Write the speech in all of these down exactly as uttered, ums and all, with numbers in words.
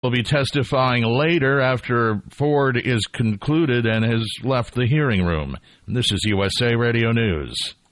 will be testifying later after Ford is concluded and has left the hearing room. This is U S A Radio News.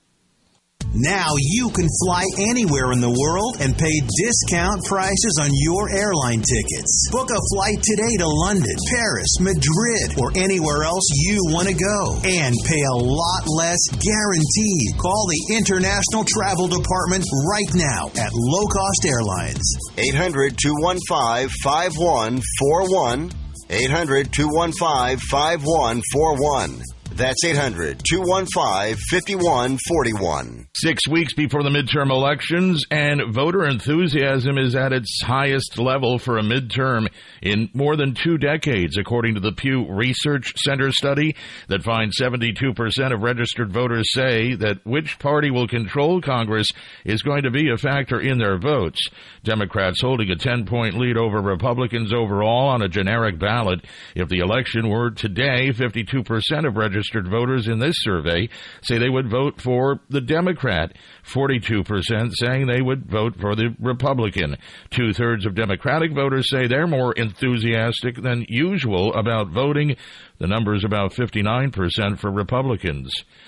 Now you can fly anywhere in the world and pay discount prices on your airline tickets. Book a flight today to London, Paris, Madrid, or anywhere else you want to go. And pay a lot less guaranteed. Call the International Travel Department right now at Low Cost Airlines. eight hundred, two one five, five one four one. eight hundred, two one five, five one four one. That's eight hundred, two one five, five one four one. Six weeks before the midterm elections, and voter enthusiasm is at its highest level for a midterm in more than two decades, according to the Pew Research Center study that finds seventy-two percent of registered voters say that which party will control Congress is going to be a factor in their votes. Democrats holding a ten-point lead over Republicans overall on a generic ballot. If the election were today, fifty-two percent of registered voters in this survey say they would vote for the Democrat, forty-two percent saying they would vote for the Republican. Two-thirds of Democratic voters say they're more enthusiastic than usual about voting. The number is about fifty-nine percent for Republicans.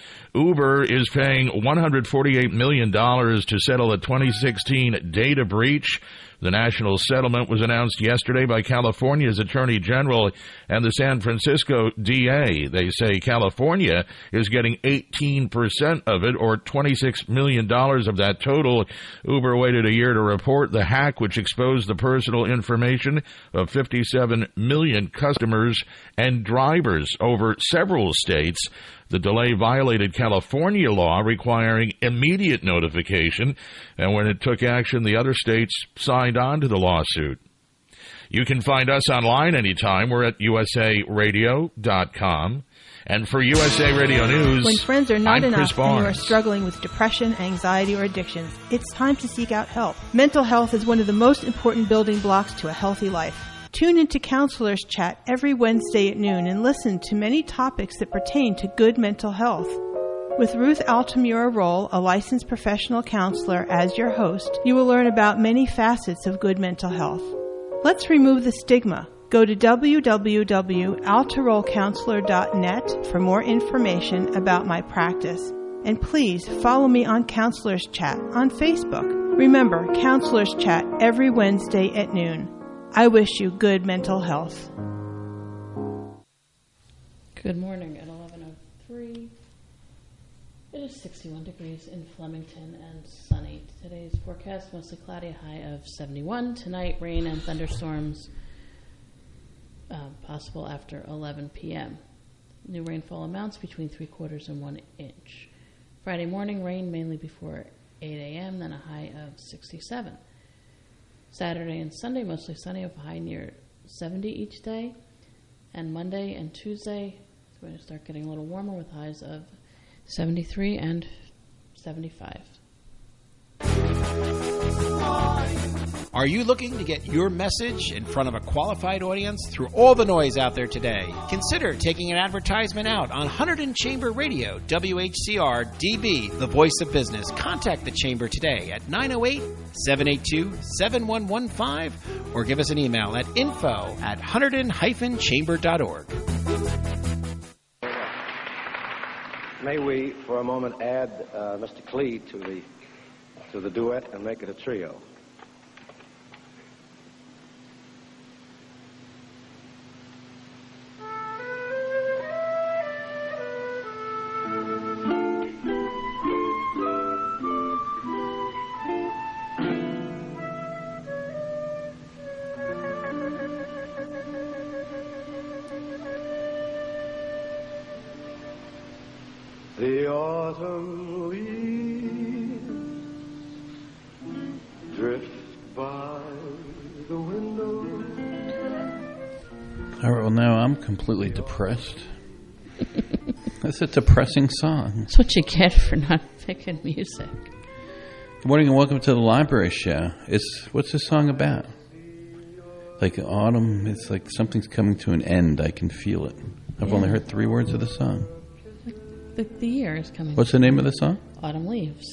Uber is paying one hundred forty-eight million dollars to settle a twenty sixteen data breach. The national settlement was announced yesterday by California's Attorney General and the San Francisco D A. They say California is getting eighteen percent of it, or twenty-six million dollars of that total. Uber waited a year to report the hack, which exposed the personal information of fifty-seven million customers and drivers over several states. The delay violated California law requiring immediate notification, and when it took action, the other states signed on to the lawsuit. You can find us online anytime. We're at U S A radio dot com. And for U S A Radio News, when friends are not I'm enough Chris and Barnes. you are struggling with depression, anxiety, or addictions, it's time to seek out help. Mental health is one of the most important building blocks to a healthy life. Tune into Counselors Chat every Wednesday at noon and listen to many topics that pertain to good mental health. With Ruth Altamura Roll, a licensed professional counselor, as your host, you will learn about many facets of good mental health. Let's remove the stigma. Go to w w w dot altaroll counselor dot net for more information about my practice. And please follow me on Counselors Chat on Facebook. Remember, Counselors Chat every Wednesday at noon. I wish you good mental health. Good morning at eleven oh three. It is sixty-one degrees in Flemington and sunny. Today's forecast, mostly cloudy, a high of seventy-one. Tonight, rain and thunderstorms uh, possible after eleven p.m. New rainfall amounts between three quarters and one inch. Friday morning, rain mainly before eight a.m., then a high of sixty-seven. Saturday and Sunday, mostly sunny, of a high near seventy each day. And Monday and Tuesday, it's going to start getting a little warmer with highs of seventy-three and seventy-five. Are you looking to get your message in front of a qualified audience through all the noise out there today? Consider taking an advertisement out on Hunterdon Chamber Radio, W H C R D B, the voice of business. Contact the Chamber today at nine oh eight, seven eight two, seven one one five or give us an email at info at hunterdon dash chamber dot org. May we, for a moment, add uh, Mister Clee to the to the duet and make it a trio? The autumn leaves drift by the window. All right, well, now I'm completely depressed. That's a depressing song. That's what you get for not picking music. Good morning and welcome to the Library Show. It's, what's this song about? Like autumn, it's like something's coming to an end. I can feel it. I've Yeah. only heard three words of the song. The, the year is coming. What's the name of the song? Autumn Leaves.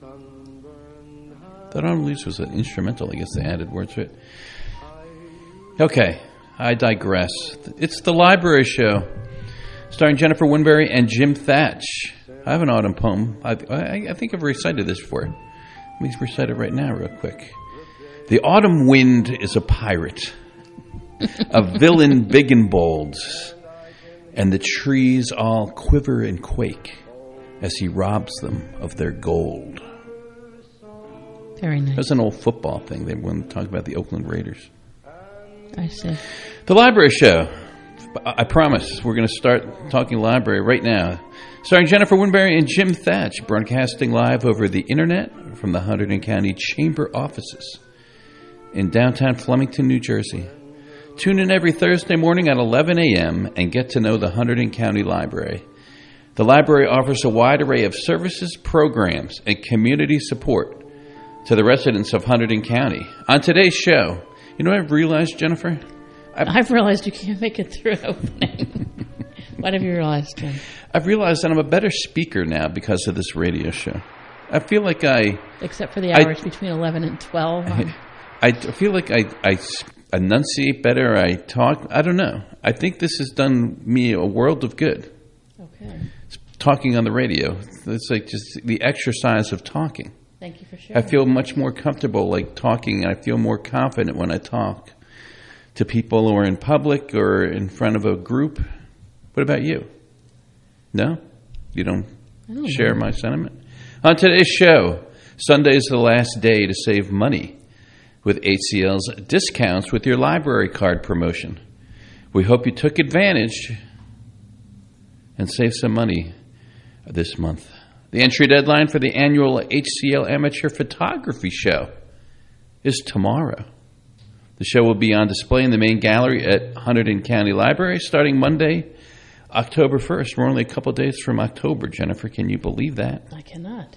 That Autumn Leaves was an instrumental. I guess they added words to it. Okay, I digress. It's the Library Show, starring Jennifer Winbury and Jim Thatch. I have an autumn poem. I, I, I think I've recited this before. Let me recite it right now real quick. The autumn wind is a pirate, a villain big and bold, and the trees all quiver and quake as he robs them of their gold. Very nice. That's an old football thing. They want to talk about the Oakland Raiders. I see. The Library Show. I promise we're going to start talking library right now. Starring Jennifer Winbury and Jim Thatch, broadcasting live over the internet from the Hunterdon County Chamber offices in downtown Flemington, New Jersey. Tune in every Thursday morning at eleven a.m. and get to know the Hunterdon County Library. The library offers a wide array of services, programs, and community support to the residents of Hunterdon County. On today's show, you know what I've realized, Jennifer? I've, I've realized you can't make it through opening. What have you realized, Jim? I've realized that I'm a better speaker now because of this radio show. I feel like I... Except for the hours I, between eleven and twelve. I, I feel like I, I enunciate better, I talk. I don't know. I think this has done me a world of good. Okay. It's talking on the radio. It's like just the exercise of talking. Thank you for sharing. I feel much more comfortable like talking, and I feel more confident when I talk to people or in public or in front of a group. What about you? No? You don't, don't share know. my sentiment? On today's show, Sunday is the last day to save money with H C L's discounts with your library card promotion. We hope you took advantage and saved some money this month. The entry deadline for the annual H C L Amateur Photography Show is tomorrow. The show will be on display in the main gallery at Hunterdon County Library starting Monday, October first. We're only a couple days from October, Jennifer. Can you believe that? I cannot.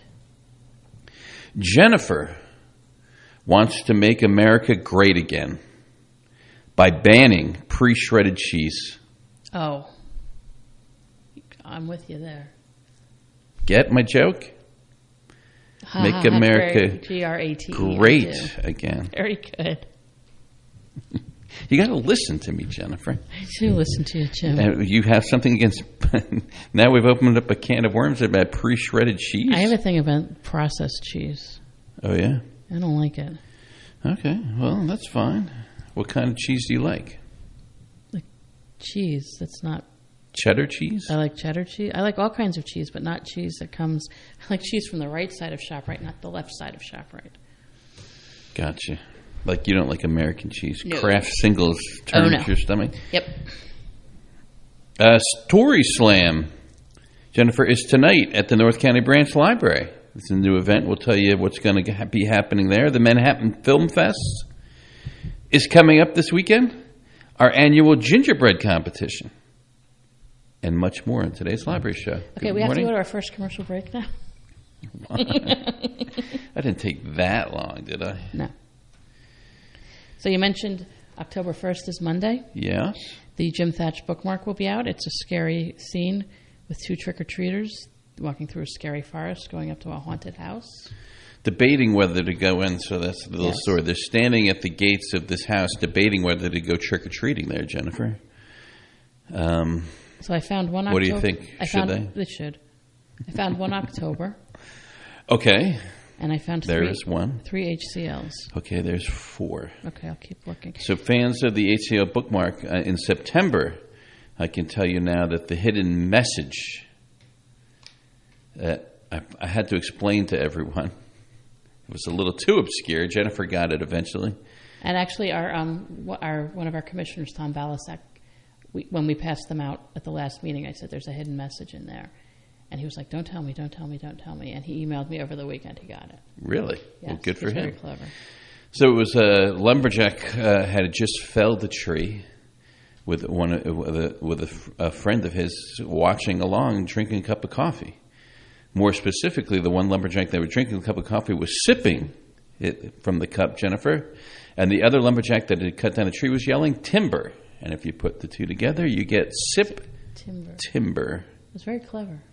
Jennifer wants to make America great again by banning pre-shredded cheese. Oh. I'm with you there. Get my joke? Make America G R A T E great again. Very good. You got to listen to me, Jennifer. I do listen to you, Jim. Uh, you have something against... Now we've opened up a can of worms about pre-shredded cheese. I have a thing about processed cheese. Oh, yeah? I don't like it. Okay, well, that's fine. What kind of cheese do you like? Like cheese that's not... Cheddar cheese? I like cheddar cheese. I like all kinds of cheese, but not cheese that comes... I like cheese from the right side of ShopRite, not the left side of ShopRite. Gotcha. Like you don't like American cheese. No. Kraft singles turns oh, no. your stomach? Yep. Uh, Story Slam, Jennifer, is tonight at the North County Branch Library. It's a new event. We'll tell you what's going to be happening there. The Manhattan Film Fest is coming up this weekend. Our annual gingerbread competition. And much more in today's library show. Okay, Good we have morning. to go to our first commercial break now. I didn't take that long, did I? No. So you mentioned October first is Monday. Yes. The Jim Thatch bookmark will be out. It's a scary scene with two trick-or-treaters walking through a scary forest, going up to a haunted house. Debating whether to go in, so that's the little yes. story. They're standing at the gates of this house debating whether to go trick-or-treating there, Jennifer. Um, so I found one October. What do you think? I should found, they? They should. I found one October. Okay. And I found there three, is one. three H C Ls. Okay, there's four. Okay, I'll keep looking. So fans of the H C L bookmark, uh, in September, I can tell you now that the hidden message that I, I had to explain to everyone, it was a little too obscure. Jennifer got it eventually. And actually, our um, our one of our commissioners, Tom Balasek, we, when we passed them out at the last meeting, I said, there's a hidden message in there. And he was like, don't tell me, don't tell me, don't tell me. And he emailed me over the weekend. He got it. Really? Yes, well, good for he's him. Very clever. So it was a lumberjack uh, had just felled a tree with one uh, with, a, with a, a friend of his watching along, drinking a cup of coffee. More specifically, the one lumberjack that was drinking a cup of coffee was sipping it from the cup, Jennifer. And the other lumberjack that had cut down a tree was yelling, timber. And if you put the two together, you get sip timber. Timber. It was very clever.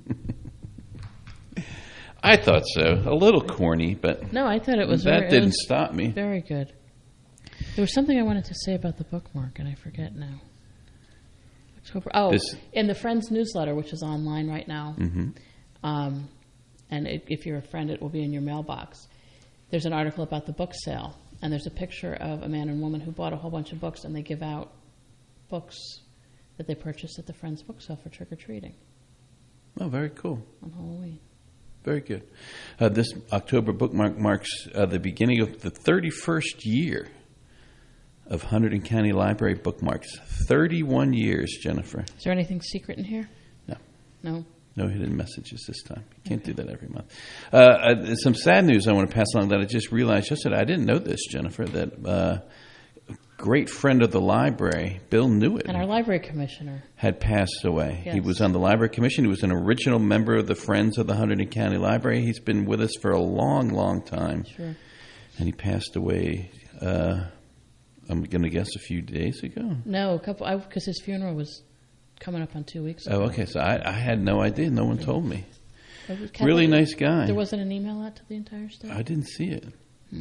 I thought so. A little corny, but no, I thought it was. That very, didn't was stop me. Very good. There was something I wanted to say about the bookmark, and I forget now. October. Oh, this, in the Friends newsletter, which is online right now, mm-hmm. um, and it, if you're a friend, it will be in your mailbox. There's an article about the book sale, and there's a picture of a man and woman who bought a whole bunch of books, and they give out books that they purchased at the Friends book sale for trick-or-treating. Oh, very cool. On Halloween. Very good. Uh, this October bookmark marks uh, the beginning of the thirty-first year of Hunterdon County Library bookmarks. thirty-one years, Jennifer. Is there anything secret in here? No. No? No hidden messages this time. You can't okay. do that every month. Uh, uh, some sad news I want to pass along that I just realized yesterday. I didn't know this, Jennifer, that uh, a great friend of the library, Bill Newitt, and our library commissioner, had passed away. Yes. He was on the library commission. He was an original member of the Friends of the Hunterdon County Library. He's been with us for a long, long time. Sure. And he passed away, uh, I'm going to guess, a few days ago? No, a couple, because his funeral was coming up on two weeks ago. Oh, okay. So I, I had no idea. No one told me. Really nice guy. There wasn't an email out to the entire staff? I didn't see it. Hmm.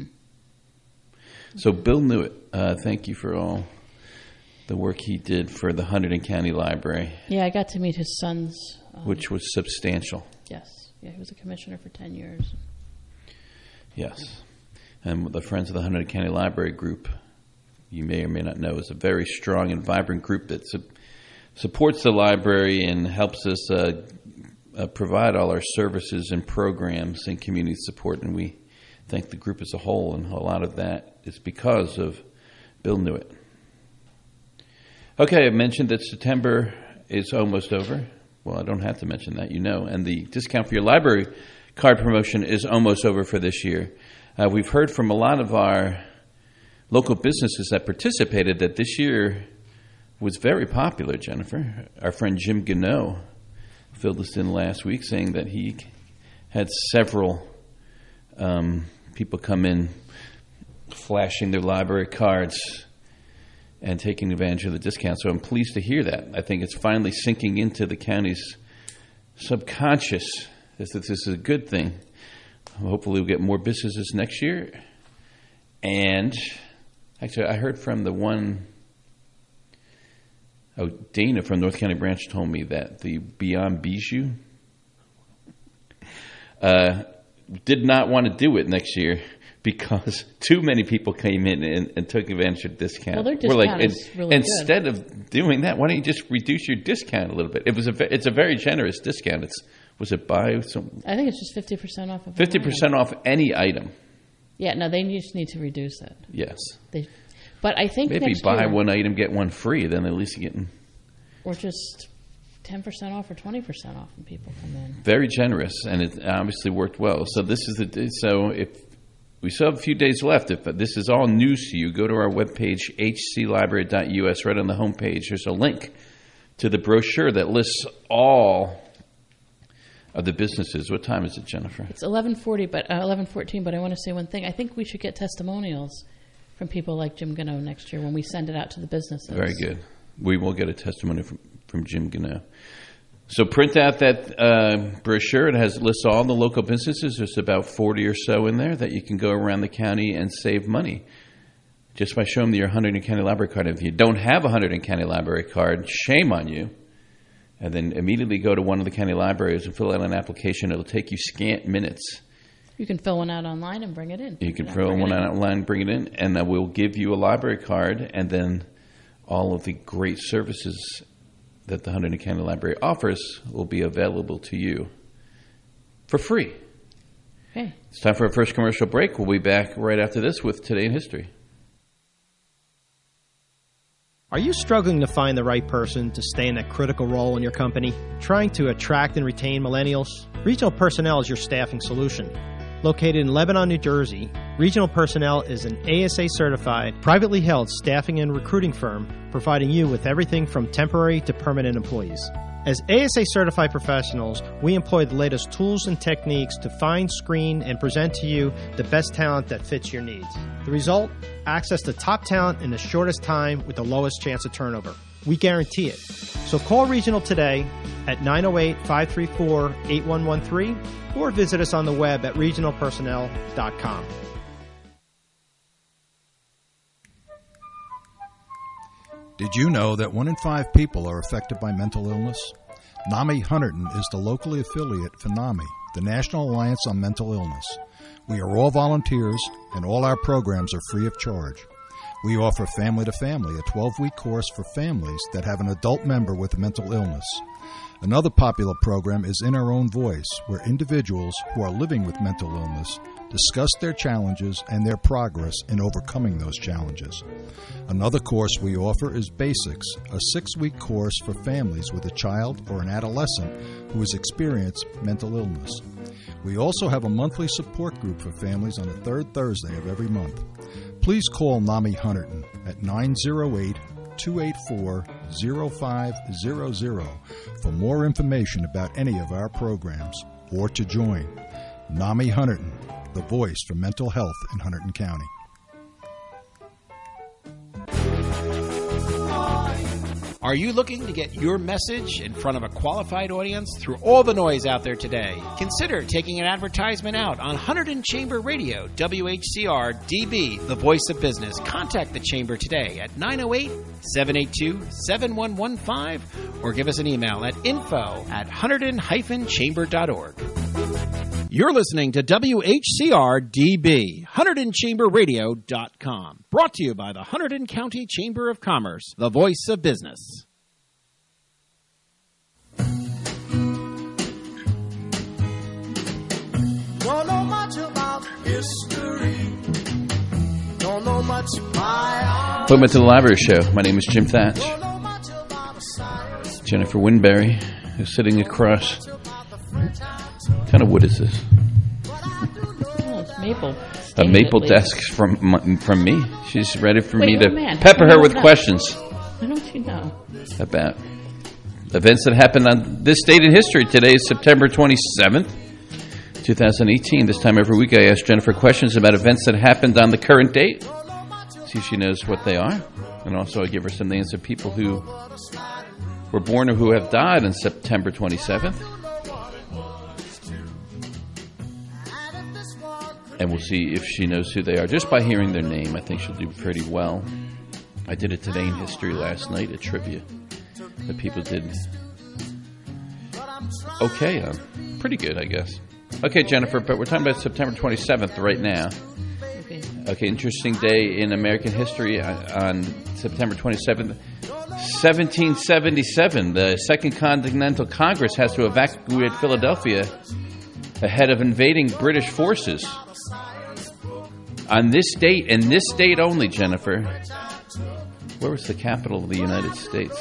So Bill Newitt, uh, thank you for all the work he did for the Hunterdon County Library. Yeah, I got to meet his sons. Um, which was substantial. Yes. Yeah, he was a commissioner for ten years. Yes. And the Friends of the Hunterdon County Library group, you may or may not know, is a very strong and vibrant group that su- supports the library and helps us uh, uh, provide all our services and programs and community support. And we thank the group as a whole, and a lot of that is because of Bill Newitt. Okay, I mentioned that September is almost over. Well, I don't have to mention that, you know. And the discount for your library card promotion is almost over for this year. Uh, we've heard from a lot of our local businesses that participated that this year was very popular, Jennifer. Our friend Jim Gano filled us in last week saying that he had several um, people come in flashing their library cards and taking advantage of the discount. So I'm pleased to hear that. I think it's finally sinking into the county's subconscious that this is a good thing. Hopefully we'll get more businesses next year. And actually, I heard from the one, oh, Dana from North County Branch told me that the Beyond Bijou uh, did not want to do it next year because too many people came in and, and took advantage of discount. Well, their discount We're like, is really instead good. of doing that, why don't you just reduce your discount a little bit? It was a, it's a very generous discount. It's was it buy some? I think it's just fifty percent off of fifty percent off any item. Yeah, no, they just need to reduce it. Yes. They, but I think maybe next buy year, one item, get one free, then at least you're getting... Or just ten percent off or twenty percent off when people come in. Very generous, and it obviously worked well. So this is the so if we still have a few days left, if this is all news to you, go to our webpage, h c library dot u s. Right on the homepage, there's a link to the brochure that lists all of the businesses. What time is it, Jennifer? It's eleven forty, but uh, eleven fourteen. But I want to say one thing. I think we should get testimonials from people like Jim Gano next year when we send it out to the businesses. Very good. We will get a testimony from, from Jim Gano. So print out that uh, brochure. It has lists all the local businesses. There's about forty or so in there that you can go around the county and save money just by showing them your Hunterdon County Library card. If you don't have a Hunterdon County Library card, shame on you. And then immediately go to one of the county libraries and fill out an application. It'll take you scant minutes. You can fill one out online and bring it in. You can fill one out online and bring it in, and then we'll give you a library card, and then all of the great services that the Hunterdon County Library offers will be available to you for free. Okay. It's time for our first commercial break. We'll be back right after this with Today in History. Are you struggling to find the right person to stay in that critical role in your company? Trying to attract and retain millennials? Regional Personnel is your staffing solution. Located in Lebanon, New Jersey, Regional Personnel is an A S A-certified, privately held staffing and recruiting firm providing you with everything from temporary to permanent employees. As A S A-certified professionals, we employ the latest tools and techniques to find, screen, and present to you the best talent that fits your needs. The result? Access to top talent in the shortest time with the lowest chance of turnover. We guarantee it. So call Regional today at nine oh eight, five three four, eight one one three or visit us on the web at regional personnel dot com. Did you know that one in five people are affected by mental illness? NAMI Hunterdon is the locally affiliate for NAMI, the National Alliance on Mental Illness. We are all volunteers, and all our programs are free of charge. We offer Family to Family, a twelve-week course for families that have an adult member with a mental illness. Another popular program is In Our Own Voice, where individuals who are living with mental illness discuss their challenges and their progress in overcoming those challenges. Another course we offer is Basics, a six-week course for families with a child or an adolescent who has experienced mental illness. We also have a monthly support group for families on the third Thursday of every month. Please call NAMI Hunterdon at nine oh eight, two eight four, oh five hundred for more information about any of our programs or to join. NAMI Hunterdon, the voice for mental health in Hunterdon County. Are you looking to get your message in front of a qualified audience through all the noise out there today? Consider taking an advertisement out on Hunterdon Chamber Radio, W H C R D B, the voice of business. Contact the Chamber today at nine oh eight, seven eight two, seven one one five or give us an email at info at hunterdon dash chamber dot org. You're listening to W H C R D B, Hunterdon Chamber Radio dot com. Brought to you by the Hunterdon County Chamber of Commerce, the voice of business. Don't know much about history. Don't know much biology. Welcome to the Library Show. My name is Jim Thatch. Jennifer Winberry is sitting across. What kind of wood is this? Oh, it's maple. A maple desk from from me. She's ready for Wait, me to oh man, pepper her with know? questions Why don't you know? about events that happened on this date in history. Today is September twenty-seventh, twenty eighteen. This time every week I ask Jennifer questions about events that happened on the current date. See if she knows what they are. And also I give her some names of people who were born or who have died on September twenty-seventh. And we'll see if she knows who they are. Just by hearing their name, I think she'll do pretty well. I did it today in history last night, a trivia that people did okay on. Pretty good, I guess. Okay, Jennifer, but we're talking about September twenty-seventh right now. Okay. Okay, interesting day in American history on, on September twenty-seventh. seventeen seventy-seven, the Second Continental Congress has to evacuate Philadelphia ahead of invading British forces. On this date, and this date only, Jennifer, where was the capital of the United States?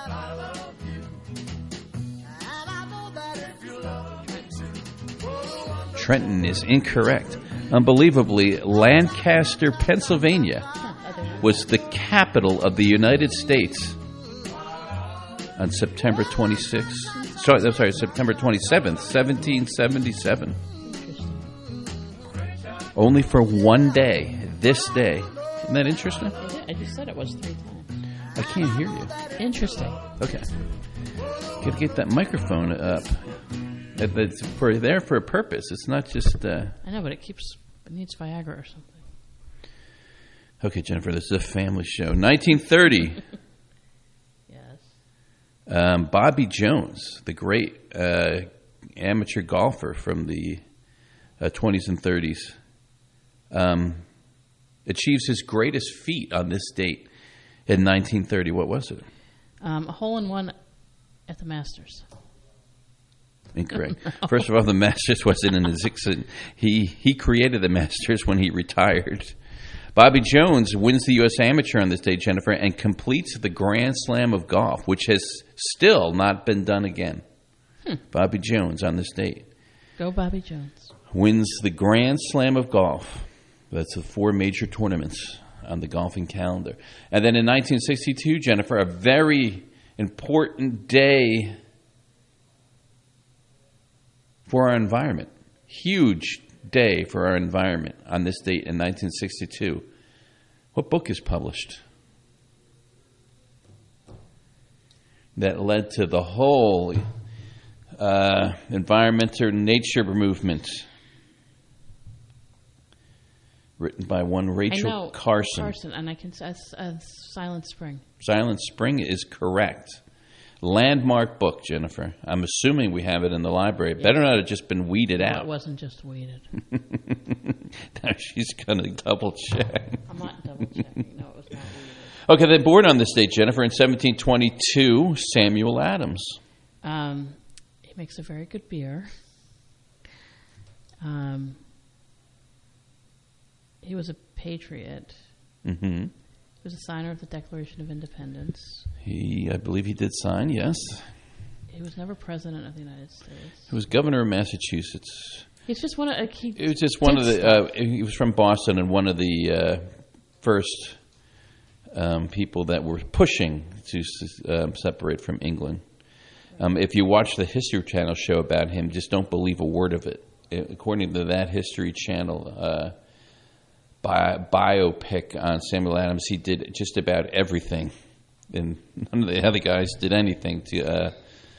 Trenton is incorrect. Unbelievably, Lancaster, Pennsylvania was the capital of the United States on September twenty-sixth. Sorry, I'm sorry, September twenty-seventh, seventeen seventy-seven. Only for one day, this day. Isn't that interesting? I just said it was three times. I can't hear you. Interesting. Okay. Got to get that microphone up. It's for there for a purpose. It's not just. Uh... I know, but it keeps. It needs Viagra or something. Okay, Jennifer, this is a family show. nineteen thirty. Yes. Um, Bobby Jones, the great uh, amateur golfer from the uh, twenties and thirties, um, achieves his greatest feat on this date in nineteen thirty. What was it? Um, a hole in one at the Masters. Incorrect. No. First of all, the Masters wasn't in his existence. He he created the Masters when he retired. Bobby Jones wins the U S Amateur on this day, Jennifer, and completes the Grand Slam of golf, which has still not been done again. Hmm. Bobby Jones on this date. Go Bobby Jones. Wins the Grand Slam of golf. That's the four major tournaments on the golfing calendar. And then in nineteen sixty-two, Jennifer, a very important day for our environment. Huge day for our environment on this date in nineteen sixty-two. What book is published that led to the whole uh, environmental nature movement? written by one Rachel I know, Carson. Carson, and I can uh, uh, Silent Spring. Silent Spring is correct. Landmark book, Jennifer. I'm assuming we have it in the library. It better not have just been weeded Well, out. it wasn't just weeded. Now she's going to double check. I'm not double checking. No, it was not weeded. Okay, then born on this date, Jennifer, in seventeen twenty-two, Samuel Adams. Um, he makes a very good beer. Um, he was a patriot. Mm-hmm. He was a signer of the Declaration of Independence. He, I believe he did sign, yes. He was never president of the United States. He was governor of Massachusetts. He's just one of. Uh, he It was just one of did the. Uh, he was from Boston and one of the uh, first um, people that were pushing to um, separate from England. Um, if you watch the History Channel show about him, just don't believe a word of it. According to that History Channel uh, bi- biopic on Samuel Adams, he did just about everything, and none of the other guys did anything to uh,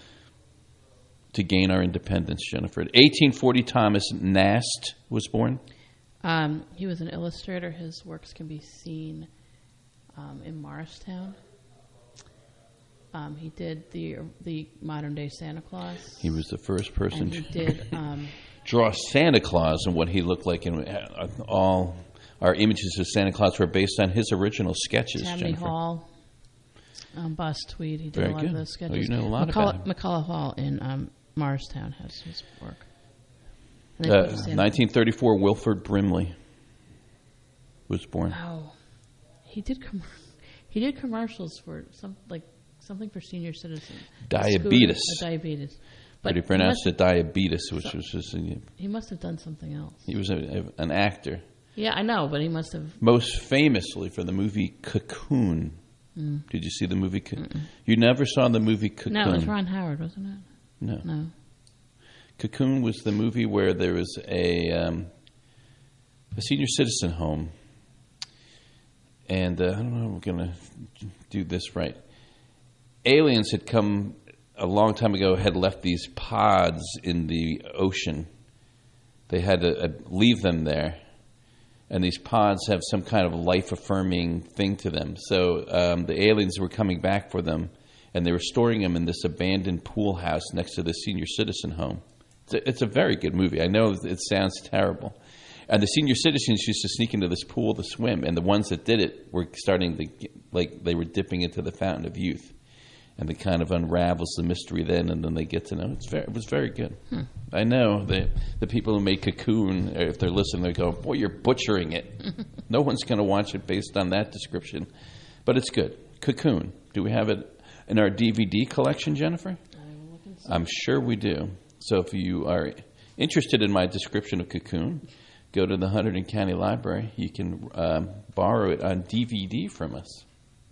to gain our independence. Jennifer, eighteen forty, Thomas Nast was born. Um, he was an illustrator. His works can be seen um, in Morristown. Um, he did the the modern day Santa Claus. He was the first person and he to did um, draw Santa Claus and what he looked like, and uh, all our images of Santa Claus were based on his original sketches. Tammany Jennifer. Hall, um, Bus Tweed. He did Very a lot good. of those sketches. Oh, you know a lot McCullough, about him. McCullough Hall in um, Morristown has his work. And then Uh, he did Santa- nineteen thirty-four, Wilford Brimley was born. Oh, he did. Com- he did commercials for some like something for senior citizens. Diabetes. Scooter, uh, diabetes. But he pronounced it diabetes, which so- was just. A, He must have done something else. he was a, a, an actor, Yeah, I know, but he must have. most famously for the movie Cocoon. Mm. Did you see the movie Cocoon? You never saw the movie Cocoon? No, it was Ron Howard, wasn't it? No. No. Cocoon was the movie where there was a um, a senior citizen home, and uh, I don't know if I'm going to do this right. Aliens had come a long time ago, had left these pods in the ocean. They had to uh, leave them there, and these pods have some kind of life-affirming thing to them. So um, the aliens were coming back for them, and they were storing them in this abandoned pool house next to the senior citizen home. It's a, it's a very good movie. I know it sounds terrible. And the senior citizens used to sneak into this pool to swim, and the ones that did it were starting to, get, like, they were dipping into the fountain of youth. And it kind of unravels the mystery then, and then they get to know. It's very, it was very good. Hmm. I know the the people who make Cocoon, if they're listening, they go, boy, you're butchering it. No one's going to watch it based on that description. But it's good. Cocoon. Do we have it in our D V D collection, Jennifer? I'm sure we do. So if you are interested in my description of Cocoon, go to the Hunterdon County Library. You can um, borrow it on D V D from us.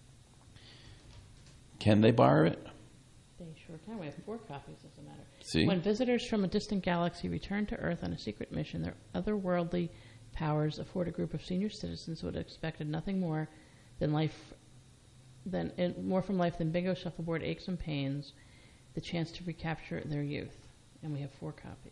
Can they borrow it? They sure can. We have four copies, as a matter. See? When visitors from a distant galaxy return to Earth on a secret mission, their otherworldly powers afford a group of senior citizens who had expected nothing more than life, than in, more from life than bingo, shuffleboard, aches and pains, the chance to recapture their youth. And we have four copies.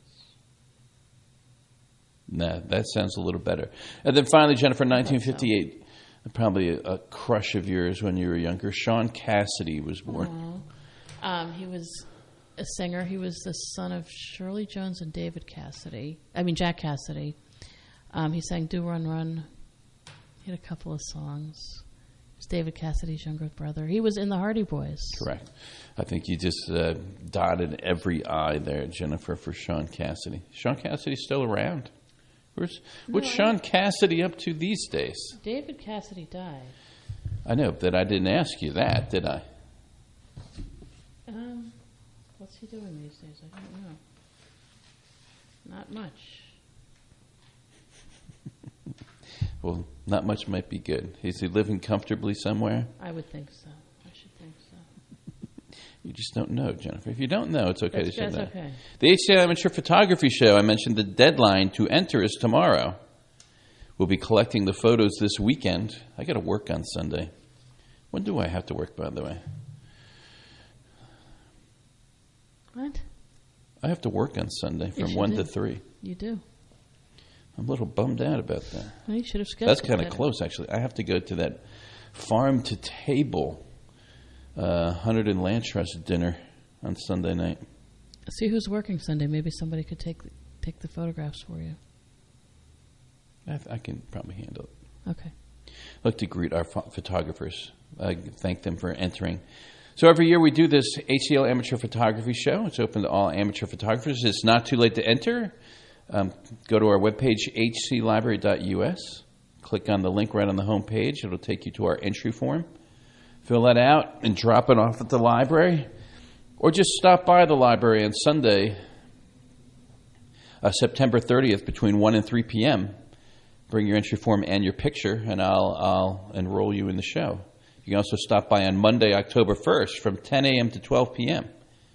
Nah, that sounds a little better. And then finally, Jennifer, nineteen fifty-eight, probably a, a crush of yours when you were younger. Sean Cassidy was born. Um, he was a singer. He was the son of Shirley Jones and David Cassidy. I mean, Jack Cassidy. Um, he sang Do Run Run. He had a couple of songs. He was David Cassidy's younger brother. He was in the Hardy Boys. Correct. I think you just uh, dotted every I there, Jennifer, for Sean Cassidy. Sean Cassidy's still around. Where's, what's No, I- Sean Cassidy up to these days? David Cassidy died. I know that I didn't ask you that, did I? Um, what's he doing these days? I don't know. Not much. Well, not much might be good. Is he living comfortably somewhere? I would think so. I should think so. You just don't know, Jennifer. If you don't know, it's okay That's- to say that's that. okay. The H C I Amateur Photography Show, I mentioned the deadline to enter is tomorrow. We'll be collecting the photos this weekend. I got to work on Sunday. When do I have to work, by the way? What? I have to work on Sunday Yes, from you one do. to three. You do. I'm a little bummed out about that. Well, you should have scheduled That's kind of it. close, actually. I have to go to that farm to table uh, Hundred and Land Trust dinner on Sunday night. See who's working Sunday. Maybe somebody could take take the photographs for you. I, I can probably handle it. Okay. I'd like to greet our pho- photographers. I thank them for entering. So every year we do this H C L Amateur Photography Show. It's open to all amateur photographers. It's not too late to enter. Um, go to our webpage, h c library dot u s. Click on the link right on the home page. It'll take you to our entry form. Fill that out and drop it off at the library. Or just stop by the library on Sunday, uh, September thirtieth, between one and three p.m. Bring your entry form and your picture, and I'll, I'll enroll you in the show. You can also stop by on Monday, October first, from ten a.m. to twelve p.m.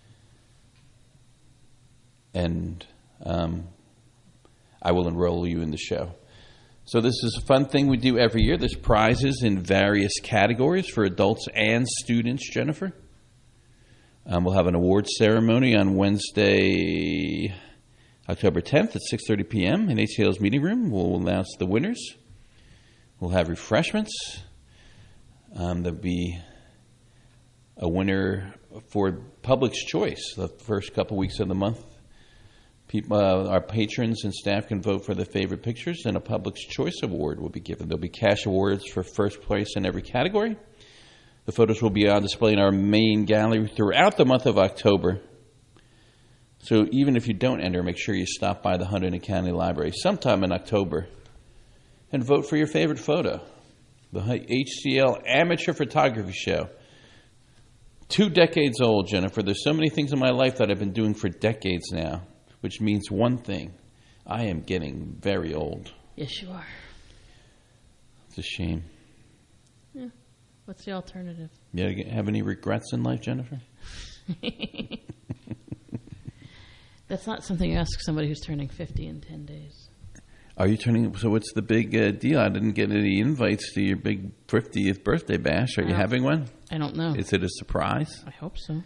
And um, I will enroll you in the show. So this is a fun thing we do every year. There's prizes in various categories for adults and students, Jennifer. Um, we'll have an awards ceremony on Wednesday, October tenth at six thirty p.m. in H C L's meeting room. We'll announce the winners. We'll have refreshments. Um, there'll be a winner for Public's Choice the first couple weeks of the month. People, uh, our patrons and staff can vote for their favorite pictures, and a Public's Choice Award will be given. There'll be cash awards for first place in every category. The photos will be on display in our main gallery throughout the month of October. So even if you don't enter, make sure you stop by the Hunterdon County Library sometime in October and vote for your favorite photo. The H C L Amateur Photography Show. Two decades old, Jennifer. There's so many things in my life that I've been doing for decades now, which means one thing. I am getting very old. Yes, you are. It's a shame. Yeah. What's the alternative? You have any regrets in life, Jennifer? That's not something you ask somebody who's turning fifty in ten days. Are you turning? So what's the big uh, deal? I didn't get any invites to your big fiftieth birthday bash. Are you having one? I don't know. Is it a surprise? I hope so.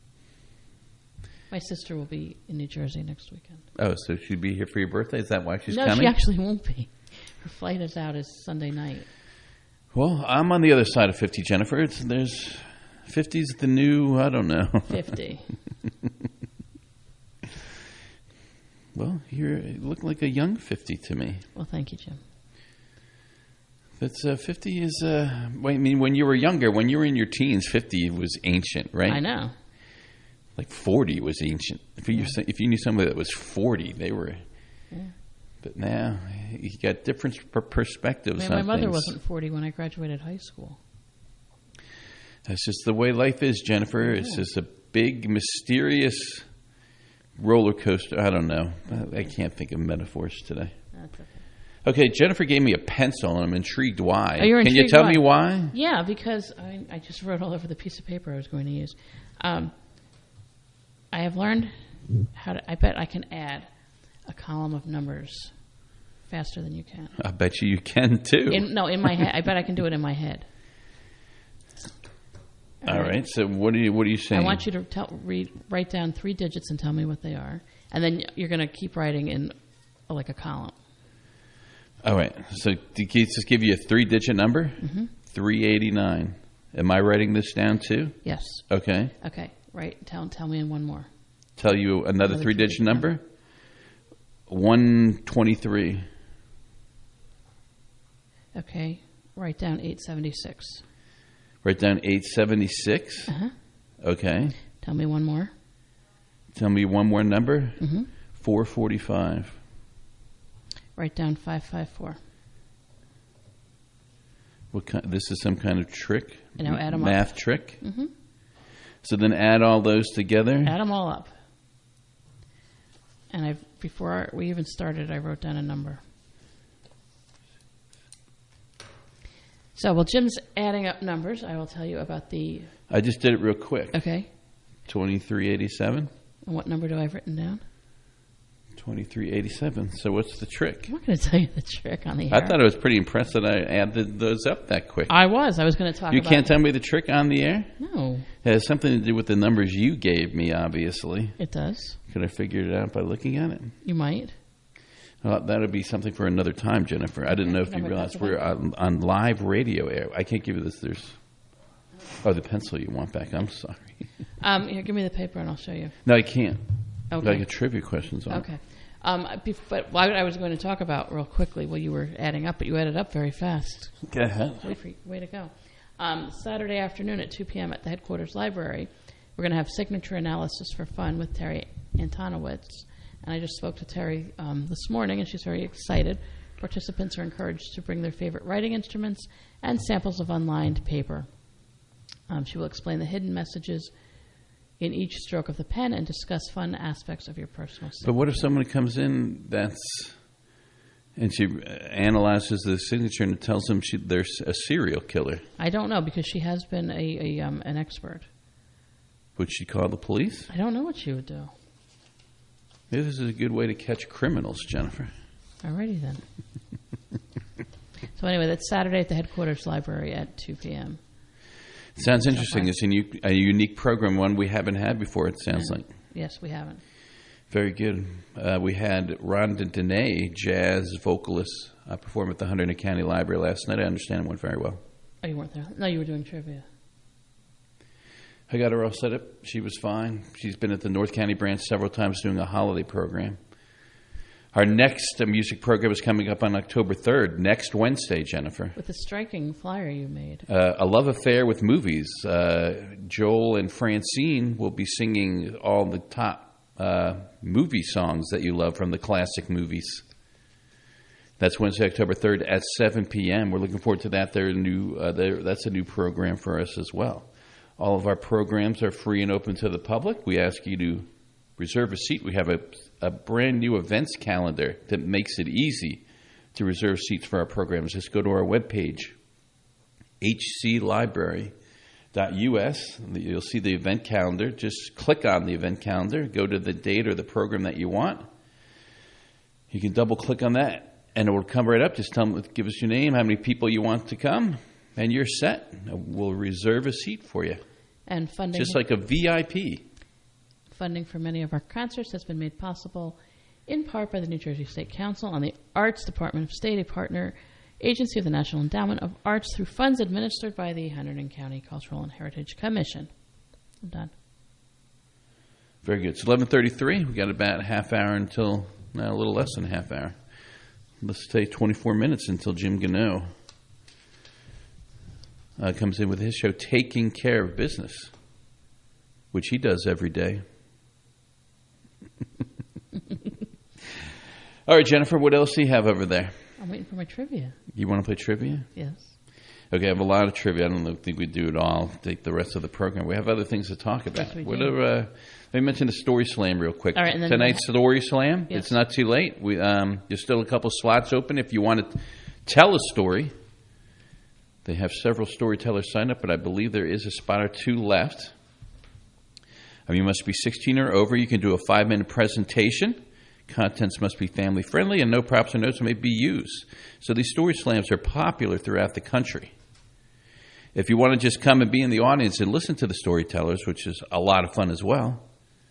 My sister will be in New Jersey next weekend. Oh, so she'll be here for your birthday? Is that why she's no, coming? No, she actually won't be. Her flight is out is Sunday night. Well, I'm on the other side of fifty, Jennifer. It's, there's fifty's the new, I don't know. fifty. Well, you're, you look like a young fifty to me. Well, thank you, Jim. That's uh, fifty is. Uh, I mean, when you were younger, when you were in your teens, fifty was ancient, right? I know. Like forty was ancient. If you yeah. if you knew somebody that was forty, they were. Yeah. But now you got different perspectives. I mean, my on mother things. wasn't forty when I graduated high school. That's just the way life is, Jennifer. Yeah. It's just a big, mysterious roller coaster. I don't know. I can't think of metaphors today. That's okay. Okay, Jennifer gave me a pencil, and I'm intrigued why. Oh, you're Can intrigued you tell why? me why? Yeah, because I, I just wrote all over the piece of paper I was going to use. Um, I have learned how to, I bet I can add a column of numbers faster than you can. I bet you you can, too. In, no, in my head. I bet I can do it in my head. All, all right. right. So what are you what are you saying? I want you to tell, read, write down three digits and tell me what they are. And then you're going to keep writing in like a column. All right. So did he just give you a three-digit number? Mm-hmm. three eighty-nine. Am I writing this down, too? Yes. Okay. Okay. Right. Tell, tell me in one more. Tell you another, another three-digit three, number? Yeah. one twenty-three. Okay. Write down eight seventy-six. Write down eight seventy-six? Uh-huh. Okay. Tell me one more. Tell me one more number? Mm-hmm. four forty-five. Write down five five four. What kind, this is some kind of trick? You know, add them Math up. trick? Mm-hmm. So then add all those together? Add them all up. And I, before we even started, I wrote down a number. So while Jim's adding up numbers, I will tell you about the... I just did it real quick. Okay. twenty-three eighty-seven. And what number do I have written down? twenty-three eighty-seven. So what's the trick? I'm not going to tell you the trick on the air. I thought I was pretty impressed that I added those up that quick. I was. I was going to talk you about... You can't tell me the trick on the air? No. It has something to do with the numbers you gave me, obviously. It does. Could I figure it out by looking at it? You might. Well, that would be something for another time, Jennifer. I didn't know if you realized we're on, on live radio air. I can't give you this. There's oh, the pencil you want back. I'm sorry. Um, here, give me the paper and I'll show you. No, I can't. Okay. I get trivia questions on. Okay. Um, but what I was going to talk about real quickly while you were adding up, but you added up very fast. Go ahead. Way, for, way to go. Um, Saturday afternoon at two p.m. at the headquarters library, we're going to have signature analysis for fun with Terry Antonowitz. And I just spoke to Terry um, this morning, and she's very excited. Participants are encouraged to bring their favorite writing instruments and samples of unlined paper. Um, she will explain the hidden messages in each stroke of the pen and discuss fun aspects of your personal signature. But what if someone comes in that's and she analyzes the signature and tells them she, they're a serial killer? I don't know, because she has been a, a um, an expert. Would she call the police? I don't know what she would do. Maybe this is a good way to catch criminals, Jennifer. Alrighty then. So anyway, that's Saturday at the headquarters library at two p.m. Sounds interesting. It's a, new, a unique program, one we haven't had before, it sounds Yeah. like. Yes, we haven't. Very good. Uh, we had Rhonda Dene, jazz vocalist, uh, perform at the Hunterdon County Library last night. I understand it went very well. Oh, you weren't there? No, you were doing trivia. I got her all set up. She was fine. She's been at the North County branch several times doing a holiday program. Our next uh, music program is coming up on October third, next Wednesday, Jennifer. With the striking flyer you made. Uh, a love affair with movies. Uh, Joel and Francine will be singing all the top uh, movie songs that you love from the classic movies. That's Wednesday, October third at seven p.m. We're looking forward to that. They're new, uh, they're, that's a new program for us as well. All of our programs are free and open to the public. We ask you to reserve a seat. We have a, a brand new events calendar that makes it easy to reserve seats for our programs. Just go to our webpage, h c library dot u s. You'll see the event calendar. Just click on the event calendar, go to the date or the program that you want. You can double click on that, and it will come right up. Just tell them, give us your name, how many people you want to come, and you're set. We'll reserve a seat for you. And funding. Just like a V I P. Funding for many of our concerts has been made possible in part by the New Jersey State Council on the Arts Department of State, a partner agency of the National Endowment of Arts, through funds administered by the Hunterdon County Cultural and Heritage Commission. I'm done. Very good. It's eleven thirty-three. We've got about a half hour until, no, a little less than a half hour. Let's say twenty-four minutes until Jim Gano uh, comes in with his show, Taking Care of Business, which he does every day. All right, Jennifer, what else do you have over there? I'm waiting for my trivia. You want to play trivia? Yes. Okay, I have a lot of trivia. I don't think we do it all. Take the rest of the program. We have other things to talk about. Yes, we do. Whatever, uh, let me mention the Story Slam real quick. All right, and then Tonight's Story Slam. Yes. It's not too late. We um, there's still a couple slots open if you want to tell a story. They have several storytellers signed up, but I believe there is a spot or two left. I mean, you must be sixteen or over. You can do a five-minute presentation. Contents must be family-friendly, and no props or notes may be used. So these story slams are popular throughout the country. If you want to just come and be in the audience and listen to the storytellers, which is a lot of fun as well,